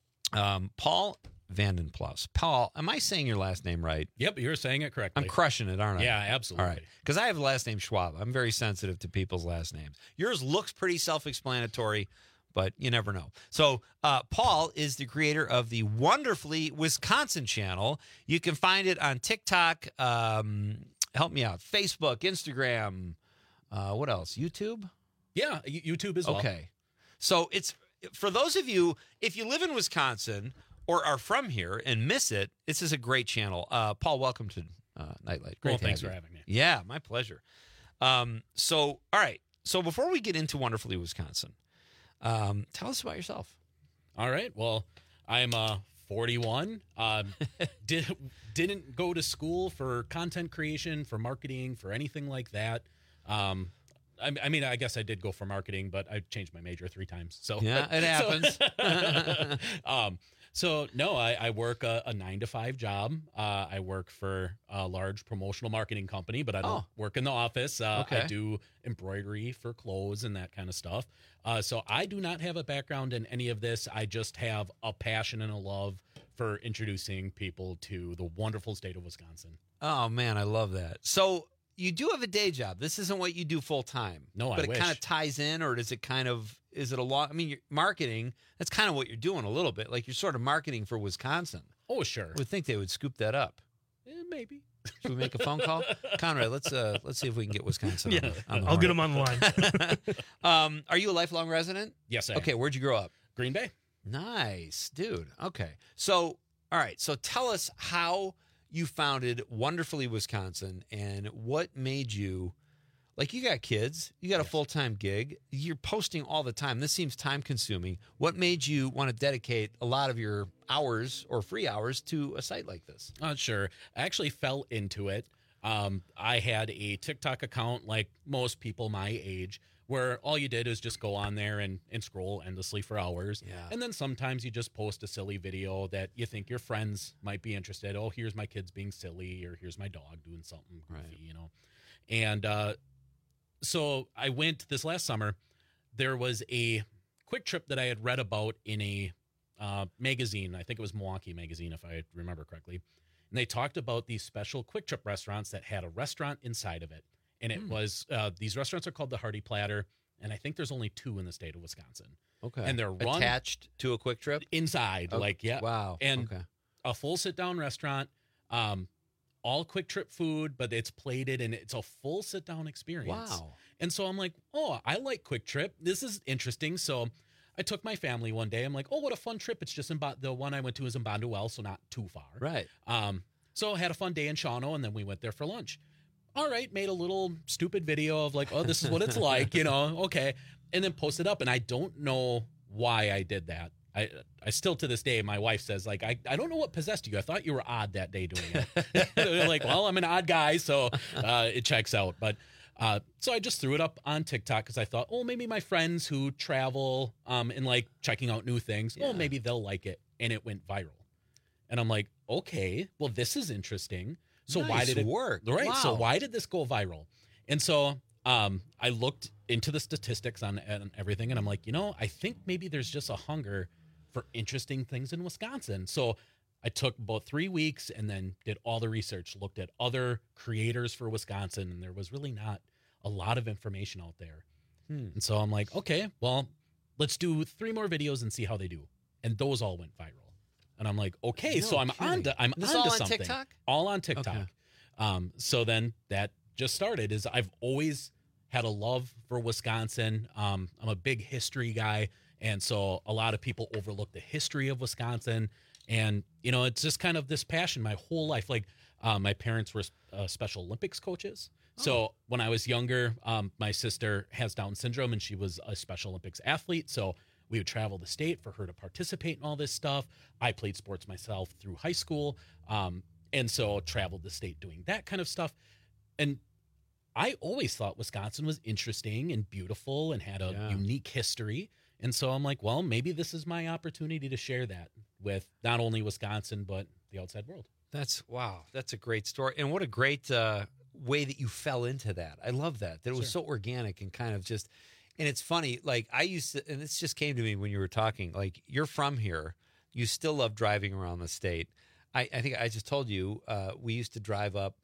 Paul Vandenplas. Paul, am I saying your last name right? Yep, you're saying it correctly. I'm crushing it, aren't I? Yeah, absolutely. All right. Because I have the last name Schwab. I'm very sensitive to people's last names. Yours looks pretty self-explanatory, but you never know. So Paul is the creator of the Wonderfully Wisconsin channel. You can find it on TikTok. Help me out. Facebook, Instagram. What else? YouTube? Yeah, YouTube as well. Okay. So it's for those of you, if you live in Wisconsin or are from here and miss it, this is a great channel. Paul, welcome to Nightlight. Great. Thanks for having me. Yeah, my pleasure. So, all right. So before we get into Wonderfully Wisconsin, tell us about yourself. All right. Well, I'm 41. Didn't go to school for content creation, for marketing, for anything like that. I mean, I guess I did go for marketing, but I changed my major 3 times. So yeah, it happens. So no, I work a 9-to-5 job. I work for a large promotional marketing company, but I don't work in the office. Okay. I do embroidery for clothes and that kind of stuff. So I do not have a background in any of this. I just have a passion and a love for introducing people to the wonderful state of Wisconsin. Oh man, I love that. So you do have a day job. This isn't what you do full time. No, but I it wish. kind of ties in, or does it kind of? Is it a lot? I mean, marketing. That's kind of what you're doing a little bit. Like you're sort of marketing for Wisconsin. Oh, sure. I would think they would scoop that up. Maybe. Should we make a phone call, Conrad? Let's see if we can get Wisconsin. Yeah, on the I'll get horn. him on the line. Are you a lifelong resident? Yes, I am. Okay, where'd you grow up? Green Bay. Nice, dude. Okay, so all right, so tell us how you founded Wonderfully Wisconsin and what made you Like, you got kids, you got a full-time gig, you're posting all the time. This seems time-consuming. What made you want to dedicate a lot of your hours or free hours to a site like this? Sure. I actually fell into it. I had a TikTok account like most people my age, where all you did is just go on there and scroll endlessly for hours. Yeah. And then sometimes you just post a silly video that you think your friends might be interested. Oh, here's my kids being silly, or here's my dog doing something goofy, you know. And so I went this last summer. There was a quick trip that I had read about in a magazine. I think it was Milwaukee Magazine, if I remember correctly. And they talked about these special quick trip restaurants that had a restaurant inside of it. And it was, these restaurants are called the Hearty Platter, and I think there's only 2 in the state of Wisconsin. Okay. And they're run attached to a Quick Trip? Inside, Okay. Wow. And a full sit-down restaurant, all Quick Trip food, but it's plated, and it's a full sit-down experience. Wow. And so I'm like, oh, I like Quick Trip. This is interesting. So I took my family one day. I'm like, oh, what a fun trip. It's just the one I went to is in Bonduelle, so not too far. Right. So I had a fun day in Shawano, and then we went there for lunch. All right, made a little stupid video of like, oh, this is what it's like, you know, okay. And then posted up, and I don't know why I did that. I still, to this day, my wife says, like, I don't know what possessed you. I thought you were odd that day doing it. Like, well, I'm an odd guy, so it checks out. But so I just threw it up on TikTok because I thought, oh, maybe my friends who travel and like checking out new things, oh, maybe they'll like it. And it went viral. And I'm like, okay, well, this is interesting. So why did it work? Right. Wow. So why did this go viral? And so I looked into the statistics on everything, and I'm like, you know, I think maybe there's just a hunger for interesting things in Wisconsin. So I took about 3 weeks and then did all the research, looked at other creators for Wisconsin, and there was really not a lot of information out there. And so I'm like, okay, well, let's do 3 more videos and see how they do. And those all went viral. And I'm like, okay, so I'm onto something. TikTok? All on TikTok. Okay. So then that just started. Is I've always had a love for Wisconsin. I'm a big history guy, and so a lot of people overlook the history of Wisconsin. And you know, it's just kind of this passion my whole life. Like my parents were Special Olympics coaches. So when I was younger, my sister has Down syndrome, and she was a Special Olympics athlete. So we would travel the state for her to participate in all this stuff. I played sports myself through high school, and so traveled the state doing that kind of stuff. And I always thought Wisconsin was interesting and beautiful and had a unique history. And so I'm like, well, maybe this is my opportunity to share that with not only Wisconsin, but the outside world. That's a great story. And what a great way that you fell into that. I love that it was so organic and kind of just... And it's funny, like I used to, and this just came to me when you were talking, like you're from here, you still love driving around the state. I think I just told you, we used to drive up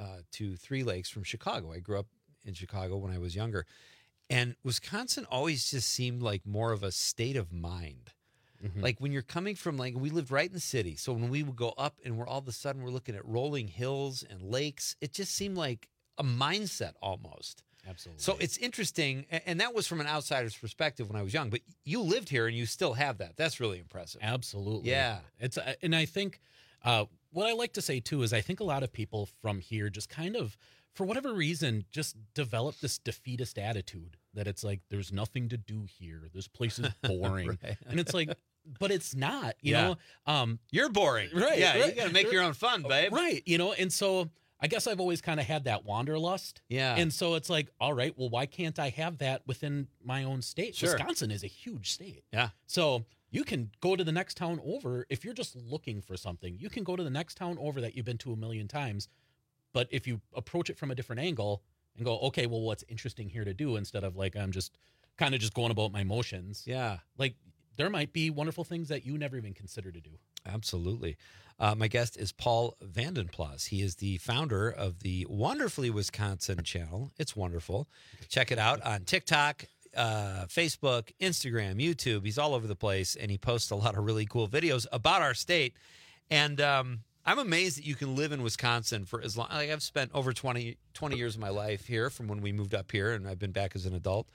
to Three Lakes from Chicago. I grew up in Chicago when I was younger. And Wisconsin always just seemed like more of a state of mind. Mm-hmm. Like when you're coming from, like, we lived right in the city. So when we would go up and we're all of a sudden we're looking at rolling hills and lakes, it just seemed like a mindset almost. Absolutely. So it's interesting, and that was from an outsider's perspective when I was young, but you lived here and you still have that. That's really impressive. Absolutely. Yeah. It's and I think what I like to say too is I think a lot of people from here just kind of, for whatever reason, just develop this defeatist attitude that it's like there's nothing to do here. This place is boring. Right. And it's like, but it's not, you know. You're boring. Right. Yeah, right, you got to make your own fun, babe. Right. You know, and so I guess I've always kind of had that wanderlust. Yeah. And so it's like, all right, well, why can't I have that within my own state? Sure. Wisconsin is a huge state. Yeah. So you can go to the next town over. If you're just looking for something, you can go to the next town over that you've been to a million times. But if you approach it from a different angle and go, okay, well, what's interesting here to do, instead of like, I'm just kind of just going about my motions. Yeah. Like there might be wonderful things that you never even consider to do. Absolutely. My guest is Paul Vandenplas. He is the founder of the Wonderfully Wisconsin channel. It's wonderful. Check it out on TikTok, Facebook, Instagram, YouTube. He's all over the place, and he posts a lot of really cool videos about our state. And I'm amazed that you can live in Wisconsin for as long. Like I've spent over 20 years of my life here from when we moved up here, and I've been back as an adult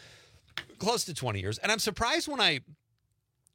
close to 20 years. And I'm surprised when I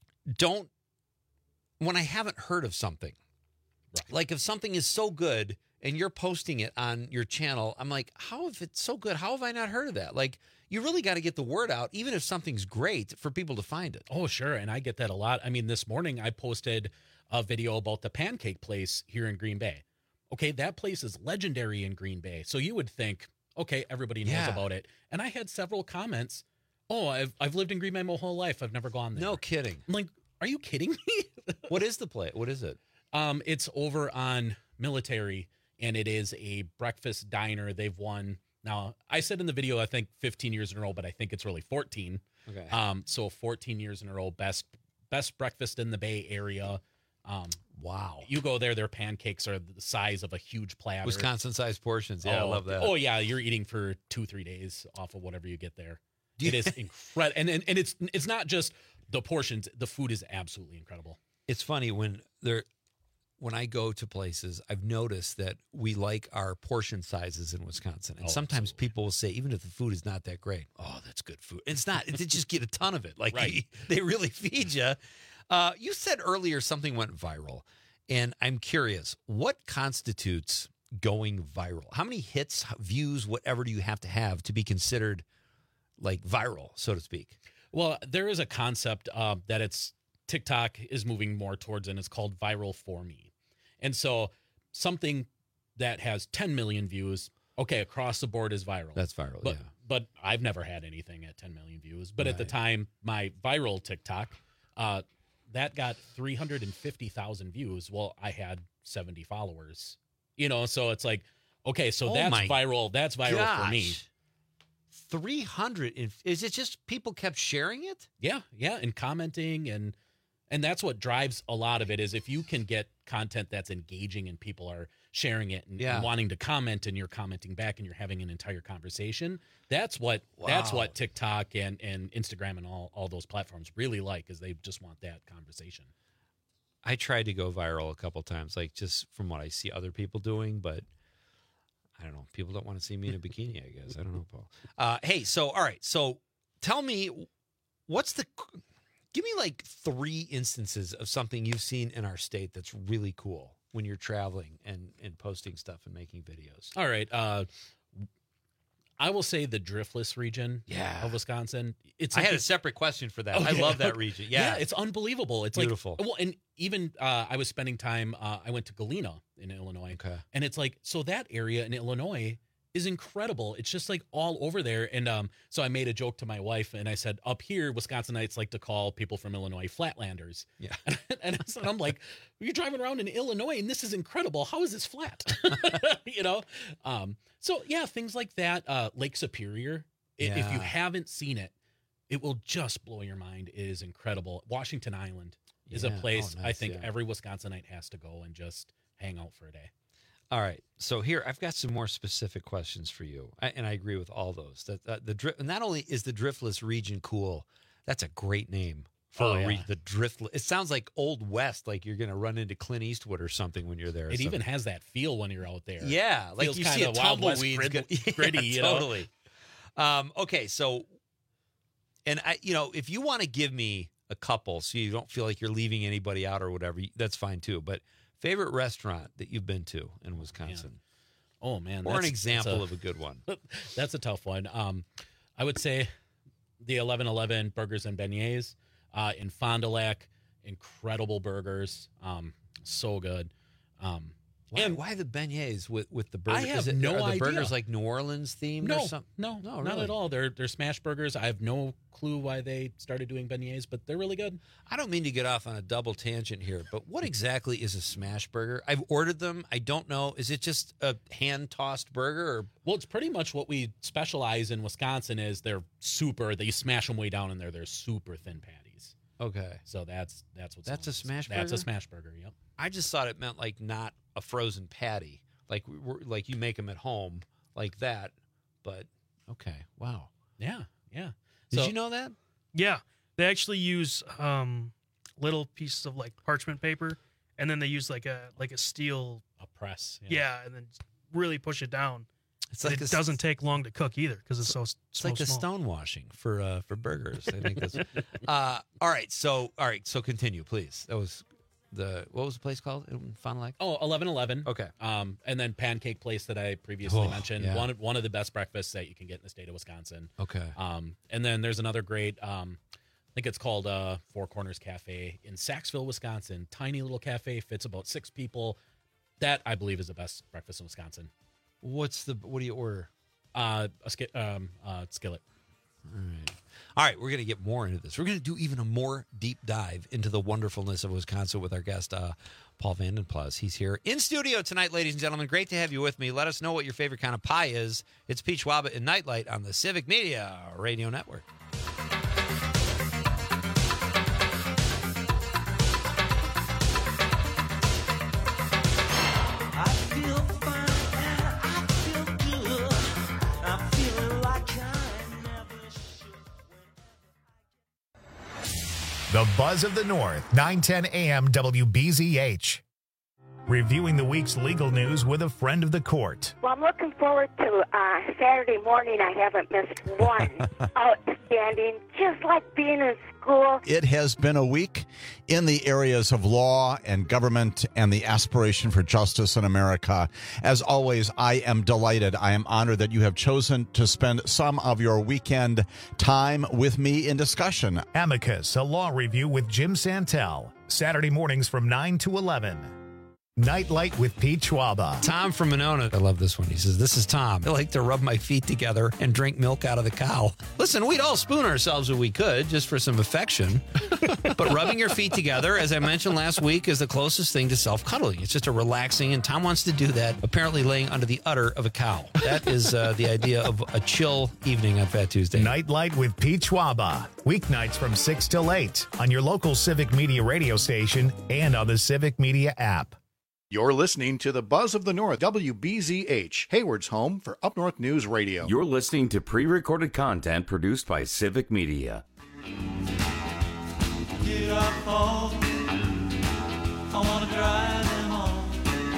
haven't heard of something. Right. Like if something is so good and you're posting it on your channel, I'm like, how if it's so good, how have I not heard of that? Like, you really got to get the word out, even if something's great, for people to find it. Oh, sure. And I get that a lot. I mean, this morning I posted a video about the pancake place here in Green Bay. Okay, that place is legendary in Green Bay. So you would think, okay, everybody knows about it. And I had several comments. Oh, I've lived in Green Bay my whole life. I've never gone there. No kidding. I'm like, are you kidding me? What is the place? What is it? It's over on Military, and it is a breakfast diner. They've won. Now, I said in the video, I think 15 years in a row, but I think it's really 14. Okay. So 14 years in a row, best breakfast in the Bay Area. Wow. You go there, their pancakes are the size of a huge platter. Wisconsin-sized portions. Yeah, I love that. Oh, yeah, you're eating for 2-3 days off of whatever you get there. It is incredible. And it's not just the portions. The food is absolutely incredible. It's funny when I go to places, I've noticed that we like our portion sizes in Wisconsin. And sometimes people will say, even if the food is not that great, oh, that's good food. It's not. They just get a ton of it. Like, they really feed you. You said earlier something went viral, and I'm curious, what constitutes going viral? How many hits, views, whatever do you have to be considered like viral, so to speak? Well, there is a concept that it's TikTok is moving more towards, and it's called Viral for Me. And so something that has 10 million views, okay, across the board is viral. That's viral, but, But I've never had anything at 10 million views. But at the time, my viral TikTok, that got 350,000 views. Well, I had 70 followers. So it's like, okay, so that's viral. That's viral for me. 300. Is it just people kept sharing it? Yeah, and commenting, and that's what drives a lot of it, is if you can get content that's engaging and people are sharing it and wanting to comment, and you're commenting back and you're having an entire conversation. That's what TikTok and Instagram and all those platforms really like, is they just want that conversation. I tried to go viral a couple times, like just from what I see other people doing, but I don't know. People don't want to see me in a bikini, I guess. I don't know, Paul. Hey, so, all right. So tell me, give me like 3 instances of something you've seen in our state that's really cool when you're traveling and posting stuff and making videos. All right. I will say the Driftless region of Wisconsin. I had a separate question for that. Okay. I love that region. Yeah, it's unbelievable. It's beautiful. Well, and even I was spending time. I went to Galena in Illinois, and it's like, so that area in Illinois is incredible. It's just like all over there. And so I made a joke to my wife, and I said, up here, Wisconsinites like to call people from Illinois flatlanders. Yeah, and so I'm like, you're driving around in Illinois, and this is incredible. How is this flat? So yeah, things like that. Lake Superior. If you haven't seen it, it will just blow your mind. It is incredible. Washington Island is a place I think every Wisconsinite has to go and just hang out for a day. All right. So here, I've got some more specific questions for you. And I agree with all those. That not only is the Driftless region cool, that's a great name for the Driftless. It sounds like Old West, like you're going to run into Clint Eastwood or something when you're there. It even has that feel when you're out there. Yeah. Like you see a tumbleweed. Gritty, totally. Okay. So, and if you want to give me a couple so you don't feel like you're leaving anybody out or whatever, that's fine too. But favorite restaurant that you've been to in Wisconsin? Man. Oh, man. Or an example of a good one. That's a tough one. I would say the 1111 Burgers and Beignets in Fond du Lac. Incredible burgers. So good. Why the beignets with the burgers? I have no idea. Are the burgers like New Orleans themed or something? No, really? Not at all. They're smash burgers. I have no clue why they started doing beignets, but they're really good. I don't mean to get off on a double tangent here, but what exactly is a smash burger? I've ordered them. I don't know. Is it just a hand-tossed burger? Well, it's pretty much what we specialize in Wisconsin is they smash them way down in there. They're super thin patties. Okay. So that's a smash burger? That's a smash burger, yep. I just thought it meant like not a frozen patty, like you make them at home like that. But okay, wow, yeah. Did you know that? Yeah, they actually use little pieces of like parchment paper, and then they use like a steel press. Yeah, and then really push it down. It's like it doesn't take long to cook either because it's so it's so like small. a stone washing for burgers. I think that's all right. So continue, please. That was. what was the place called in Fond du Lac? Oh, 1111. Okay. And then Pancake Place that I previously mentioned. Yeah. One of the best breakfasts that you can get in the state of Wisconsin. Okay. And then there's another great, I think it's called Four Corners Cafe in Saxville, Wisconsin. Tiny little cafe, fits about 6 people. That, I believe, is the best breakfast in Wisconsin. What do you order? A skillet. All right, we're going to get more into this. We're going to do even a more deep dive into the wonderfulness of Wisconsin with our guest, Paul Vanden Plas. He's here in studio tonight, ladies and gentlemen. Great to have you with me. Let us know what your favorite kind of pie is. It's Peach Waba and Nightlight on the Civic Media Radio Network. The Buzz of the North, 910 AM WBZH. Reviewing the week's legal news with a friend of the court. Well, I'm looking forward to Saturday morning. I haven't missed one. Outstanding, just like being in school. It has been a week in the areas of law and government and the aspiration for justice in America. As always, I am delighted. I am honored that you have chosen to spend some of your weekend time with me in discussion. Amicus, a law review with Jim Santel. Saturday mornings from 9 to 11. Nightlight with Pete Schwaba. Tom from Monona. I love this one. He says, "This is Tom. I like to rub my feet together and drink milk out of the cow." Listen, we'd all spoon ourselves if we could, just for some affection. But rubbing your feet together, as I mentioned last week, is the closest thing to self-cuddling. It's just a relaxing, and Tom wants to do that, apparently laying under the udder of a cow. That is the idea of a chill evening on Fat Tuesday. Nightlight with Pete Schwaba. Weeknights from 6 till 8 on your local Civic Media radio station and on the Civic Media app. You're listening to the Buzz of the North, WBZH, Hayward's home for Up North News Radio. You're listening to pre-recorded content produced by Civic Media. Get up, Paul. I want to drive them home.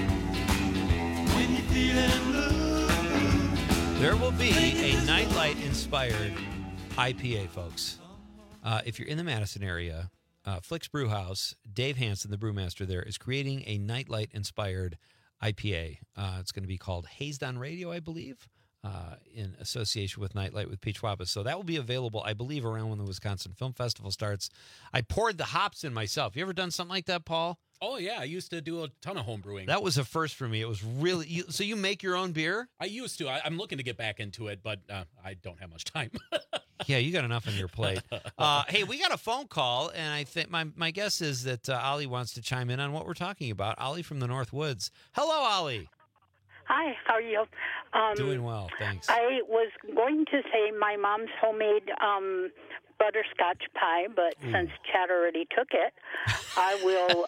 When you're feeling blue. There will be a Nightlight-inspired IPA, folks. If you're in the Madison area, Flick's Brew House, Dave Hansen, the brewmaster there, is creating a Nightlight-inspired IPA. It's going to be called Hazed on Radio, I believe, in association with Nightlight with Peach Waba. So that will be available, I believe, around when the Wisconsin Film Festival starts. I poured the hops in myself. You ever done something like that, Paul? Oh, yeah. I used to do a ton of home brewing. That was a first for me. It was really... So you make your own beer? I used to. I'm looking to get back into it, but I don't have much time. Yeah, you got enough on your plate. Hey, we got a phone call, and I think my guess is that Ollie wants to chime in on what we're talking about. Ollie from the North Woods. Hello, Ollie. Hi, how are you? Doing well, thanks. I was going to say my mom's homemade butterscotch pie, but since Chad already took it, I will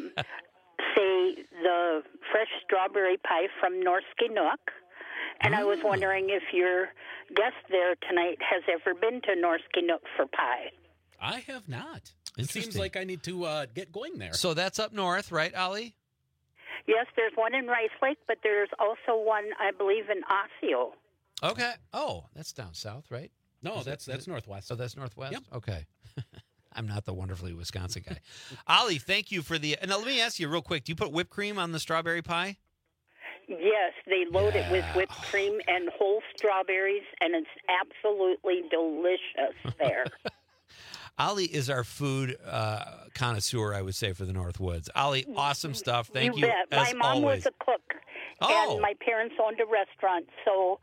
say the fresh strawberry pie from Norsky Nook. And I was wondering if your guest there tonight has ever been to Norsky Nook for pie. I have not. It seems like I need to get going there. So that's up north, right, Ollie? Yes, there's one in Rice Lake, but there's also one, I believe, in Osseo. Okay. Oh, that's down south, right? No, that's northwest. Oh, that's northwest? Yep. Okay. I'm not the wonderfully Wisconsin guy. Ollie, thank you for the... Now, let me ask you real quick. Do you put whipped cream on the strawberry pie? Yes, they load it with whipped cream and whole strawberries, and it's absolutely delicious there. Ollie is our food connoisseur, I would say, for the North Woods. Ollie, awesome stuff. Thank you, bet. as My mom always. was a cook, and my parents owned a restaurant, so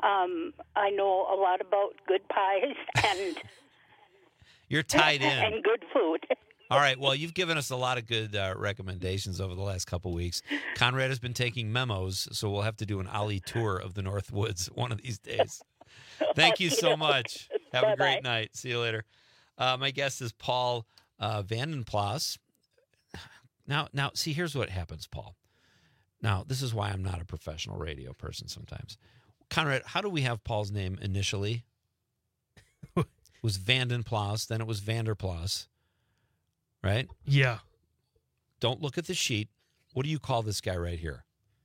I know a lot about good pies and You're tied in. and good food. All right. Well, you've given us a lot of good recommendations over the last couple weeks. Conrad has been taking memos, so we'll have to do an Ollie tour of the North Woods one of these days. Thank you so much. Have a great night. See you later. My guest is Paul Vanden Plas. Now, see, here's what happens, Paul. Now, this is why I'm not a professional radio person sometimes. Conrad, how do we have Paul's name initially? It was Vanden Plas, then it was Vander Plas. Right? Yeah. Don't look at the sheet. What do you call this guy right here?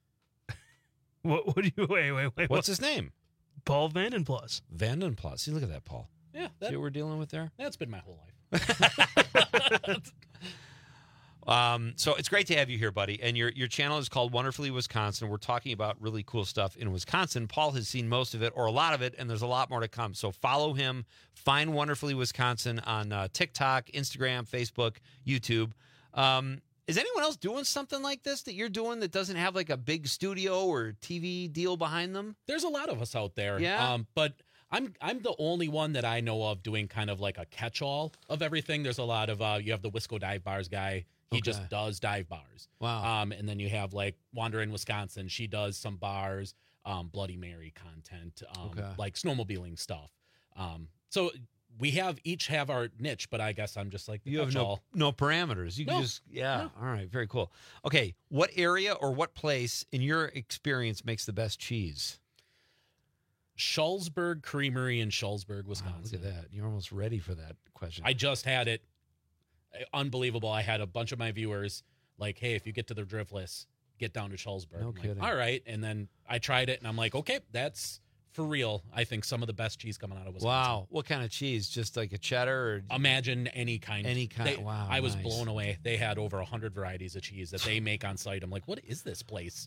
What do you wait? What's his name? Paul Vanden Plas. Vanden Plas. See, look at that, Paul. Yeah. See what we're dealing with there? That's been my whole life. So it's great to have you here, buddy. And your channel is called Wonderfully Wisconsin. We're talking about really cool stuff in Wisconsin. Paul has seen most of it or a lot of it, and there's a lot more to come. So follow him. Find Wonderfully Wisconsin on TikTok, Instagram, Facebook, YouTube. Is anyone else doing something like this that you're doing that doesn't have like a big studio or TV deal behind them? There's a lot of us out there. Yeah. But I'm the only one that I know of doing kind of like a catch-all of everything. There's a lot of you have the Wisco Dive Bars guy. He just does dive bars. Wow. And then you have like Wander in Wisconsin. She does some bars, Bloody Mary content, like snowmobiling stuff. So we each have our niche, but I guess I'm just like you have no parameters. You can just All right, very cool. Okay, what area or what place in your experience makes the best cheese? Schulzberg Creamery in Schulzberg, Wisconsin. Look at that. You're almost ready for that question. I just had it. Unbelievable. I had a bunch of my viewers like, hey, if you get to the Driftless, get down to Schulzberg. No I'm kidding. Like, all right. And then I tried it, and I'm like, okay, that's for real. I think some of the best cheese coming out of Wisconsin. Wow. What kind of cheese? Just like a cheddar? Or imagine any kind. Wow. I was blown away. They had over 100 varieties of cheese that they make on site. I'm like, what is this place?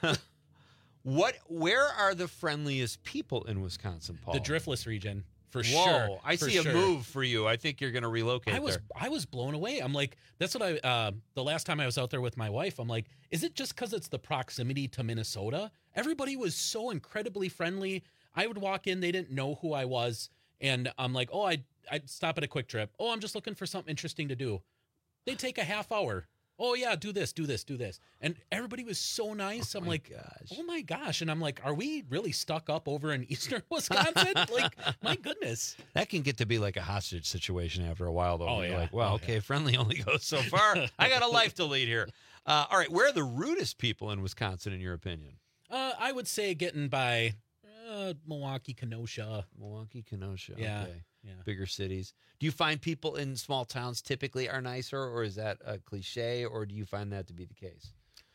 Where are the friendliest people in Wisconsin, Paul? The Driftless region. For Whoa, sure. I see a move for you. I think you're going to relocate there. I was blown away. I'm like, that's what the last time I was out there with my wife, I'm like, is it just because it's the proximity to Minnesota? Everybody was so incredibly friendly. I would walk in, they didn't know who I was. And I'm like, oh, I'd stop at a Quick Trip. Oh, I'm just looking for something interesting to do. They take a half hour. Oh, yeah, do this. And everybody was so nice. I'm like, oh, my gosh. And I'm like, are we really stuck up over in eastern Wisconsin? Like, my goodness. That can get to be like a hostage situation after a while, though. Oh, You're yeah. like, well, okay, friendly only goes so far. I got a life to lead here. All right, where are the rudest people in Wisconsin, in your opinion? I would say getting by Milwaukee, Kenosha. Yeah. Okay. Yeah. Bigger cities. Do you find people in small towns typically are nicer, or is that a cliche, or do you find that to be the case?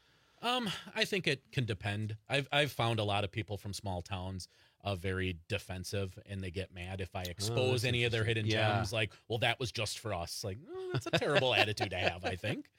I think it can depend. I've found a lot of people from small towns very defensive, and they get mad if I expose any of their hidden gems. Like, well, that was just for us. Like, that's a terrible attitude to have, I think.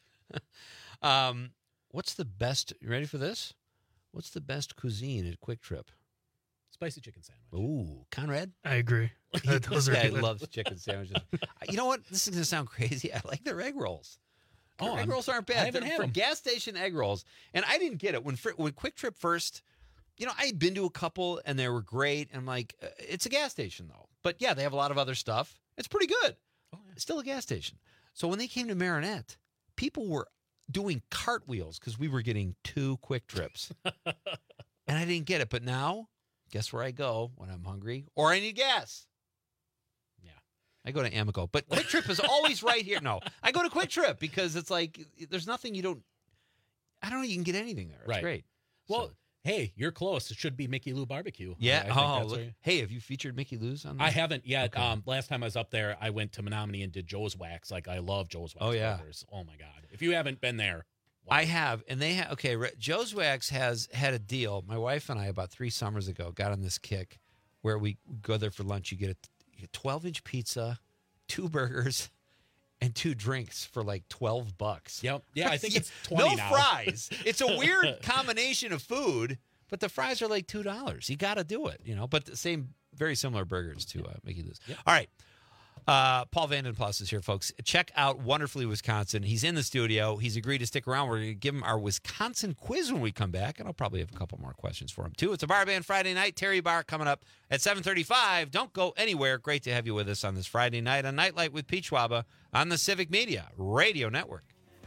What's the best? You ready for this? What's the best cuisine at Quick Trip? Spicy chicken sandwich. Ooh, Conrad? I agree. This guy loves chicken sandwiches. You know what? This is going to sound crazy. I like their egg rolls. Egg rolls aren't bad. I haven't had them. Gas station egg rolls. And I didn't get it. When Quick Trip first, I had been to a couple, and they were great. And I'm like, it's a gas station, though. But, yeah, they have a lot of other stuff. It's pretty good. Oh, yeah. It's still a gas station. So when they came to Marinette, people were doing cartwheels because we were getting 2 Quick Trips. And I didn't get it. But now, guess where I go when I'm hungry or I need gas? Yeah. I go to Amico. But Quick Trip is always right here. No, I go to Quick Trip because it's like there's nothing you don't – I don't know. You can get anything there. It's great. Well, hey, you're close. It should be Mickey Lou Barbecue. Yeah. Hey, have you featured Mickey Lou's on that? I haven't yet. Okay. Last time I was up there, I went to Menominee and did Joe's Wax. Like, I love Joe's Wax burgers. Oh, my God. If you haven't been there – I have, and they have. Okay, Joe's Wax has had a deal. My wife and I, about 3 summers ago, got on this kick where we go there for lunch. You get a 12-inch pizza, 2 burgers, and 2 drinks for like $12. Yep. Yeah, I think it's 20 no now. Fries. It's a weird combination of food, but the fries are like $2. You got to do it, But the same, very similar burgers to Mickey Lou's. Yep. All right. Paul Vandenplas is here, folks. Check out Wonderfully Wisconsin. He's in the studio. He's agreed to stick around. We're going to give him our Wisconsin quiz when we come back, and I'll probably have a couple more questions for him, too. It's a Bar Band Friday night. Terry Barr coming up at 7:35. Don't go anywhere. Great to have you with us on this Friday night on Nightlight with Pete Schwaba on the Civic Media Radio Network.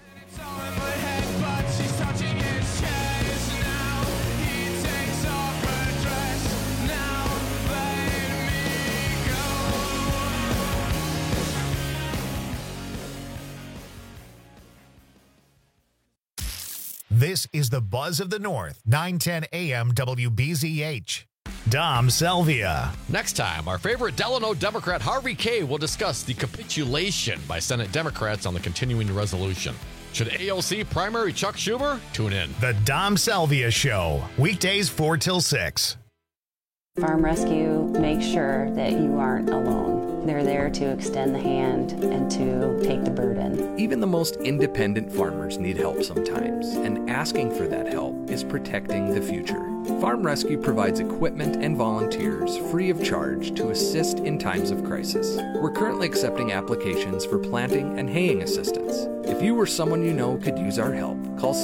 This is the Buzz of the North, 910 AM WBZH. Dom Selvia. Next time, our favorite Delano Democrat Harvey Kaye will discuss the capitulation by Senate Democrats on the continuing resolution. Should AOC primary Chuck Schumer? Tune in. The Dom Selvia Show, weekdays 4 till 6. Farm Rescue makes sure that you aren't alone. They're there to extend the hand and to take the burden. Even the most independent farmers need help sometimes, and asking for that help is protecting the future. Farm Rescue provides equipment and volunteers free of charge to assist in times of crisis. We're currently accepting applications for planting and haying assistance. If you or someone you know could use our help, call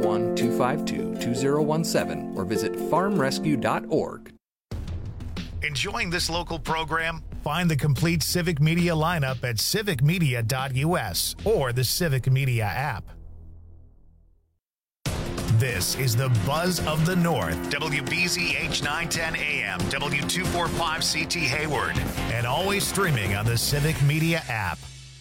701-252-2017 or visit farmrescue.org. Enjoying this local program? Find the complete Civic Media lineup at civicmedia.us or the Civic Media app. This is the Buzz of the North, WBZH 910 AM, W245CT Hayward, and always streaming on the Civic Media app.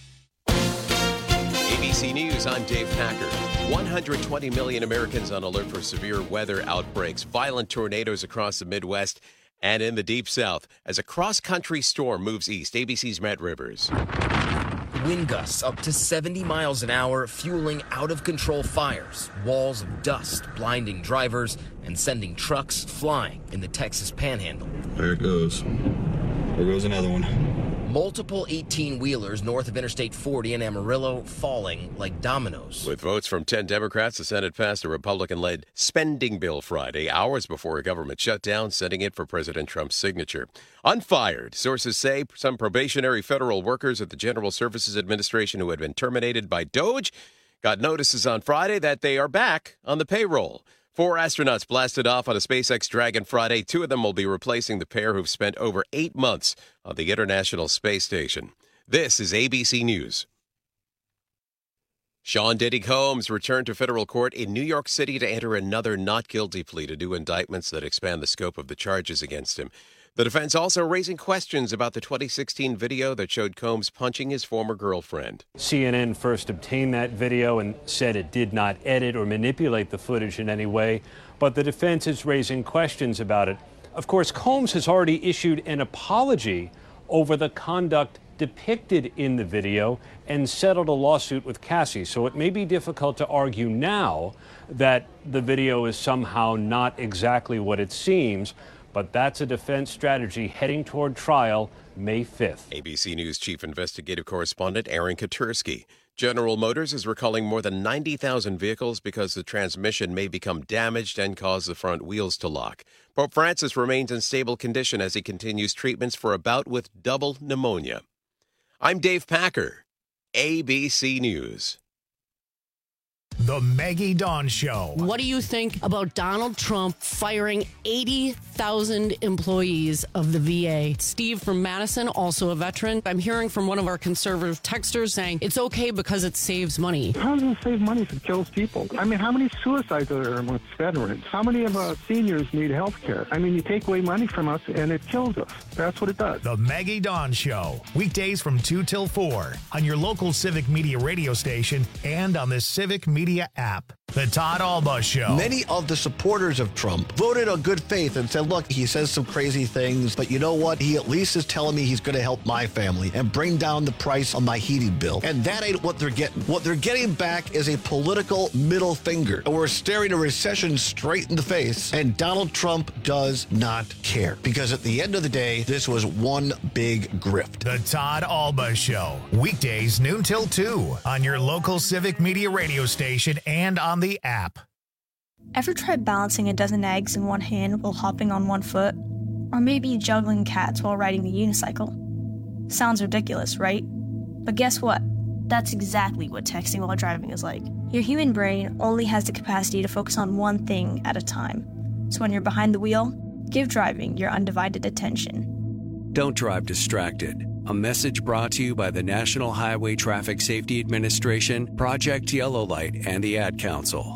ABC News, I'm Dave Packer. 120 million Americans on alert for severe weather outbreaks, violent tornadoes across the Midwest and in the Deep South as a cross-country storm moves east. ABC's Matt Rivers. Wind gusts up to 70 miles an hour, fueling out-of-control fires, walls of dust blinding drivers and sending trucks flying in the Texas Panhandle. There it goes. There goes another one. Multiple 18-wheelers north of Interstate 40 in Amarillo falling like dominoes. With votes from 10 Democrats, the Senate passed a Republican-led spending bill Friday, hours before a government shutdown, sending it for President Trump's signature. Unfired, sources say some probationary federal workers at the General Services Administration who had been terminated by DOGE got notices on Friday that they are back on the payroll. 4 astronauts blasted off on a SpaceX Dragon Friday. 2 of them will be replacing the pair who've spent over 8 months on the International Space Station. This is ABC News. Sean Diddy Combs returned to federal court in New York City to enter another not guilty plea to new indictments that expand the scope of the charges against him. The defense also raising questions about the 2016 video that showed Combs punching his former girlfriend. CNN first obtained that video and said it did not edit or manipulate the footage in any way, but the defense is raising questions about it. Of course, Combs has already issued an apology over the conduct depicted in the video and settled a lawsuit with Cassie. So it may be difficult to argue now that the video is somehow not exactly what it seems, but that's a defense strategy heading toward trial May 5th. ABC News chief investigative correspondent Aaron Katursky. General Motors is recalling more than 90,000 vehicles because the transmission may become damaged and cause the front wheels to lock. Pope Francis remains in stable condition as he continues treatments for a bout with double pneumonia. I'm Dave Packer, ABC News. The Maggie Dawn Show. What do you think about Donald Trump firing 80,000 employees of the VA? Steve from Madison, also a veteran. I'm hearing from one of our conservative texters saying it's okay because it saves money. How does it save money if it kills people? I mean, how many suicides are there amongst veterans? How many of our seniors need health care? I mean, you take away money from us and it kills us. That's what it does. The Maggie Dawn Show. Weekdays from 2 till 4 on your local Civic Media radio station and on the Civic Media app. The Todd Alba Show. Many of the supporters of Trump voted on good faith and said, look, he says some crazy things, but you know what? He at least is telling me he's going to help my family and bring down the price on my heating bill. And that ain't what they're getting. What they're getting back is a political middle finger. We're staring a recession straight in the face, and Donald Trump does not care. Because at the end of the day, this was one big grift. The Todd Alba Show. Weekdays noon till 2 on your local Civic Media radio station and on the app. Ever tried balancing a dozen eggs in one hand while hopping on one foot? Or maybe juggling cats while riding a unicycle? Sounds ridiculous, right? But guess what? That's exactly what texting while driving is like. Your human brain only has the capacity to focus on one thing at a time. So when you're behind the wheel, give driving your undivided attention. Don't drive distracted. A message brought to you by the National Highway Traffic Safety Administration, Project Yellow Light, and the Ad Council.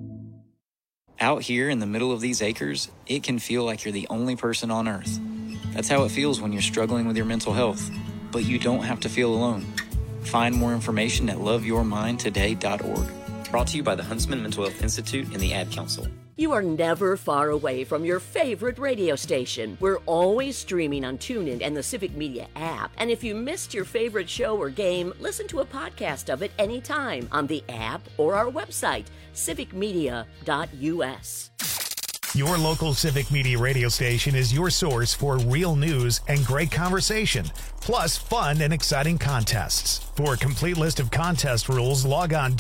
Out here in the middle of these acres, it can feel like you're the only person on Earth. That's how it feels when you're struggling with your mental health. But you don't have to feel alone. Find more information at loveyourmindtoday.org. Brought to you by the Huntsman Mental Health Institute and the Ad Council. You are never far away from your favorite radio station. We're always streaming on TuneIn and the Civic Media app. And if you missed your favorite show or game, listen to a podcast of it anytime on the app or our website, civicmedia.us. Your local Civic Media radio station is your source for real news and great conversation, plus fun and exciting contests. For a complete list of contest rules, log on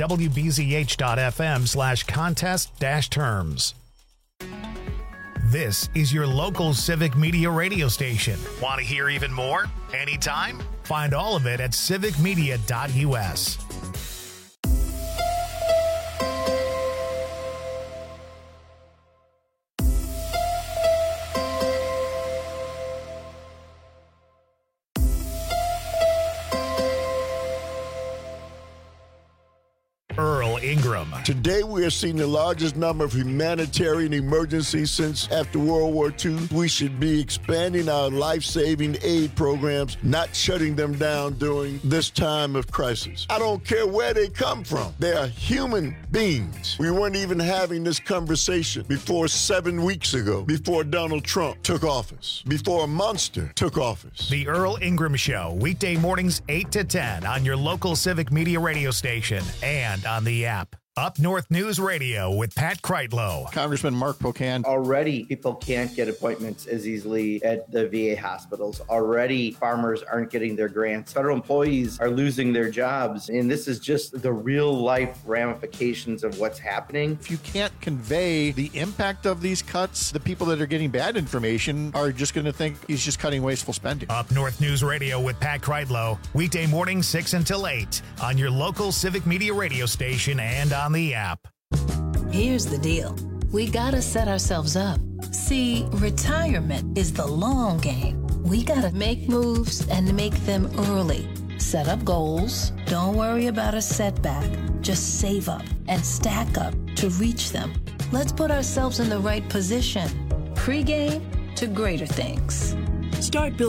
wbzh.fm/contest-terms. This is your local Civic Media radio station. Want to hear even more? Anytime? Find all of it at civicmedia.us. Earl Ingram. Today we are seeing the largest number of humanitarian emergencies since after World War II. We should be expanding our life-saving aid programs, not shutting them down during this time of crisis. I don't care where they come from. They are human beings. We weren't even having this conversation before 7 weeks ago, before Donald Trump took office, before a monster took office. The Earl Ingram Show, weekday mornings 8 to 10 on your local Civic Media radio station and on the app. Up North News Radio with Pat Kreitlow. Congressman Mark Pocan. Already, people can't get appointments as easily at the VA hospitals. Already, farmers aren't getting their grants. Federal employees are losing their jobs. And this is just the real life ramifications of what's happening. If you can't convey the impact of these cuts, the people that are getting bad information are just going to think he's just cutting wasteful spending. Up North News Radio with Pat Kreitlow. Weekday morning 6 until 8 on your local Civic Media radio station and on the app. Here's the deal. We gotta set ourselves up. See, retirement is the long game. We gotta make moves and make them early. Set up goals. Don't worry about a setback. Just save up and stack up to reach them. Let's put ourselves in the right position. Pre-game to greater things. Start building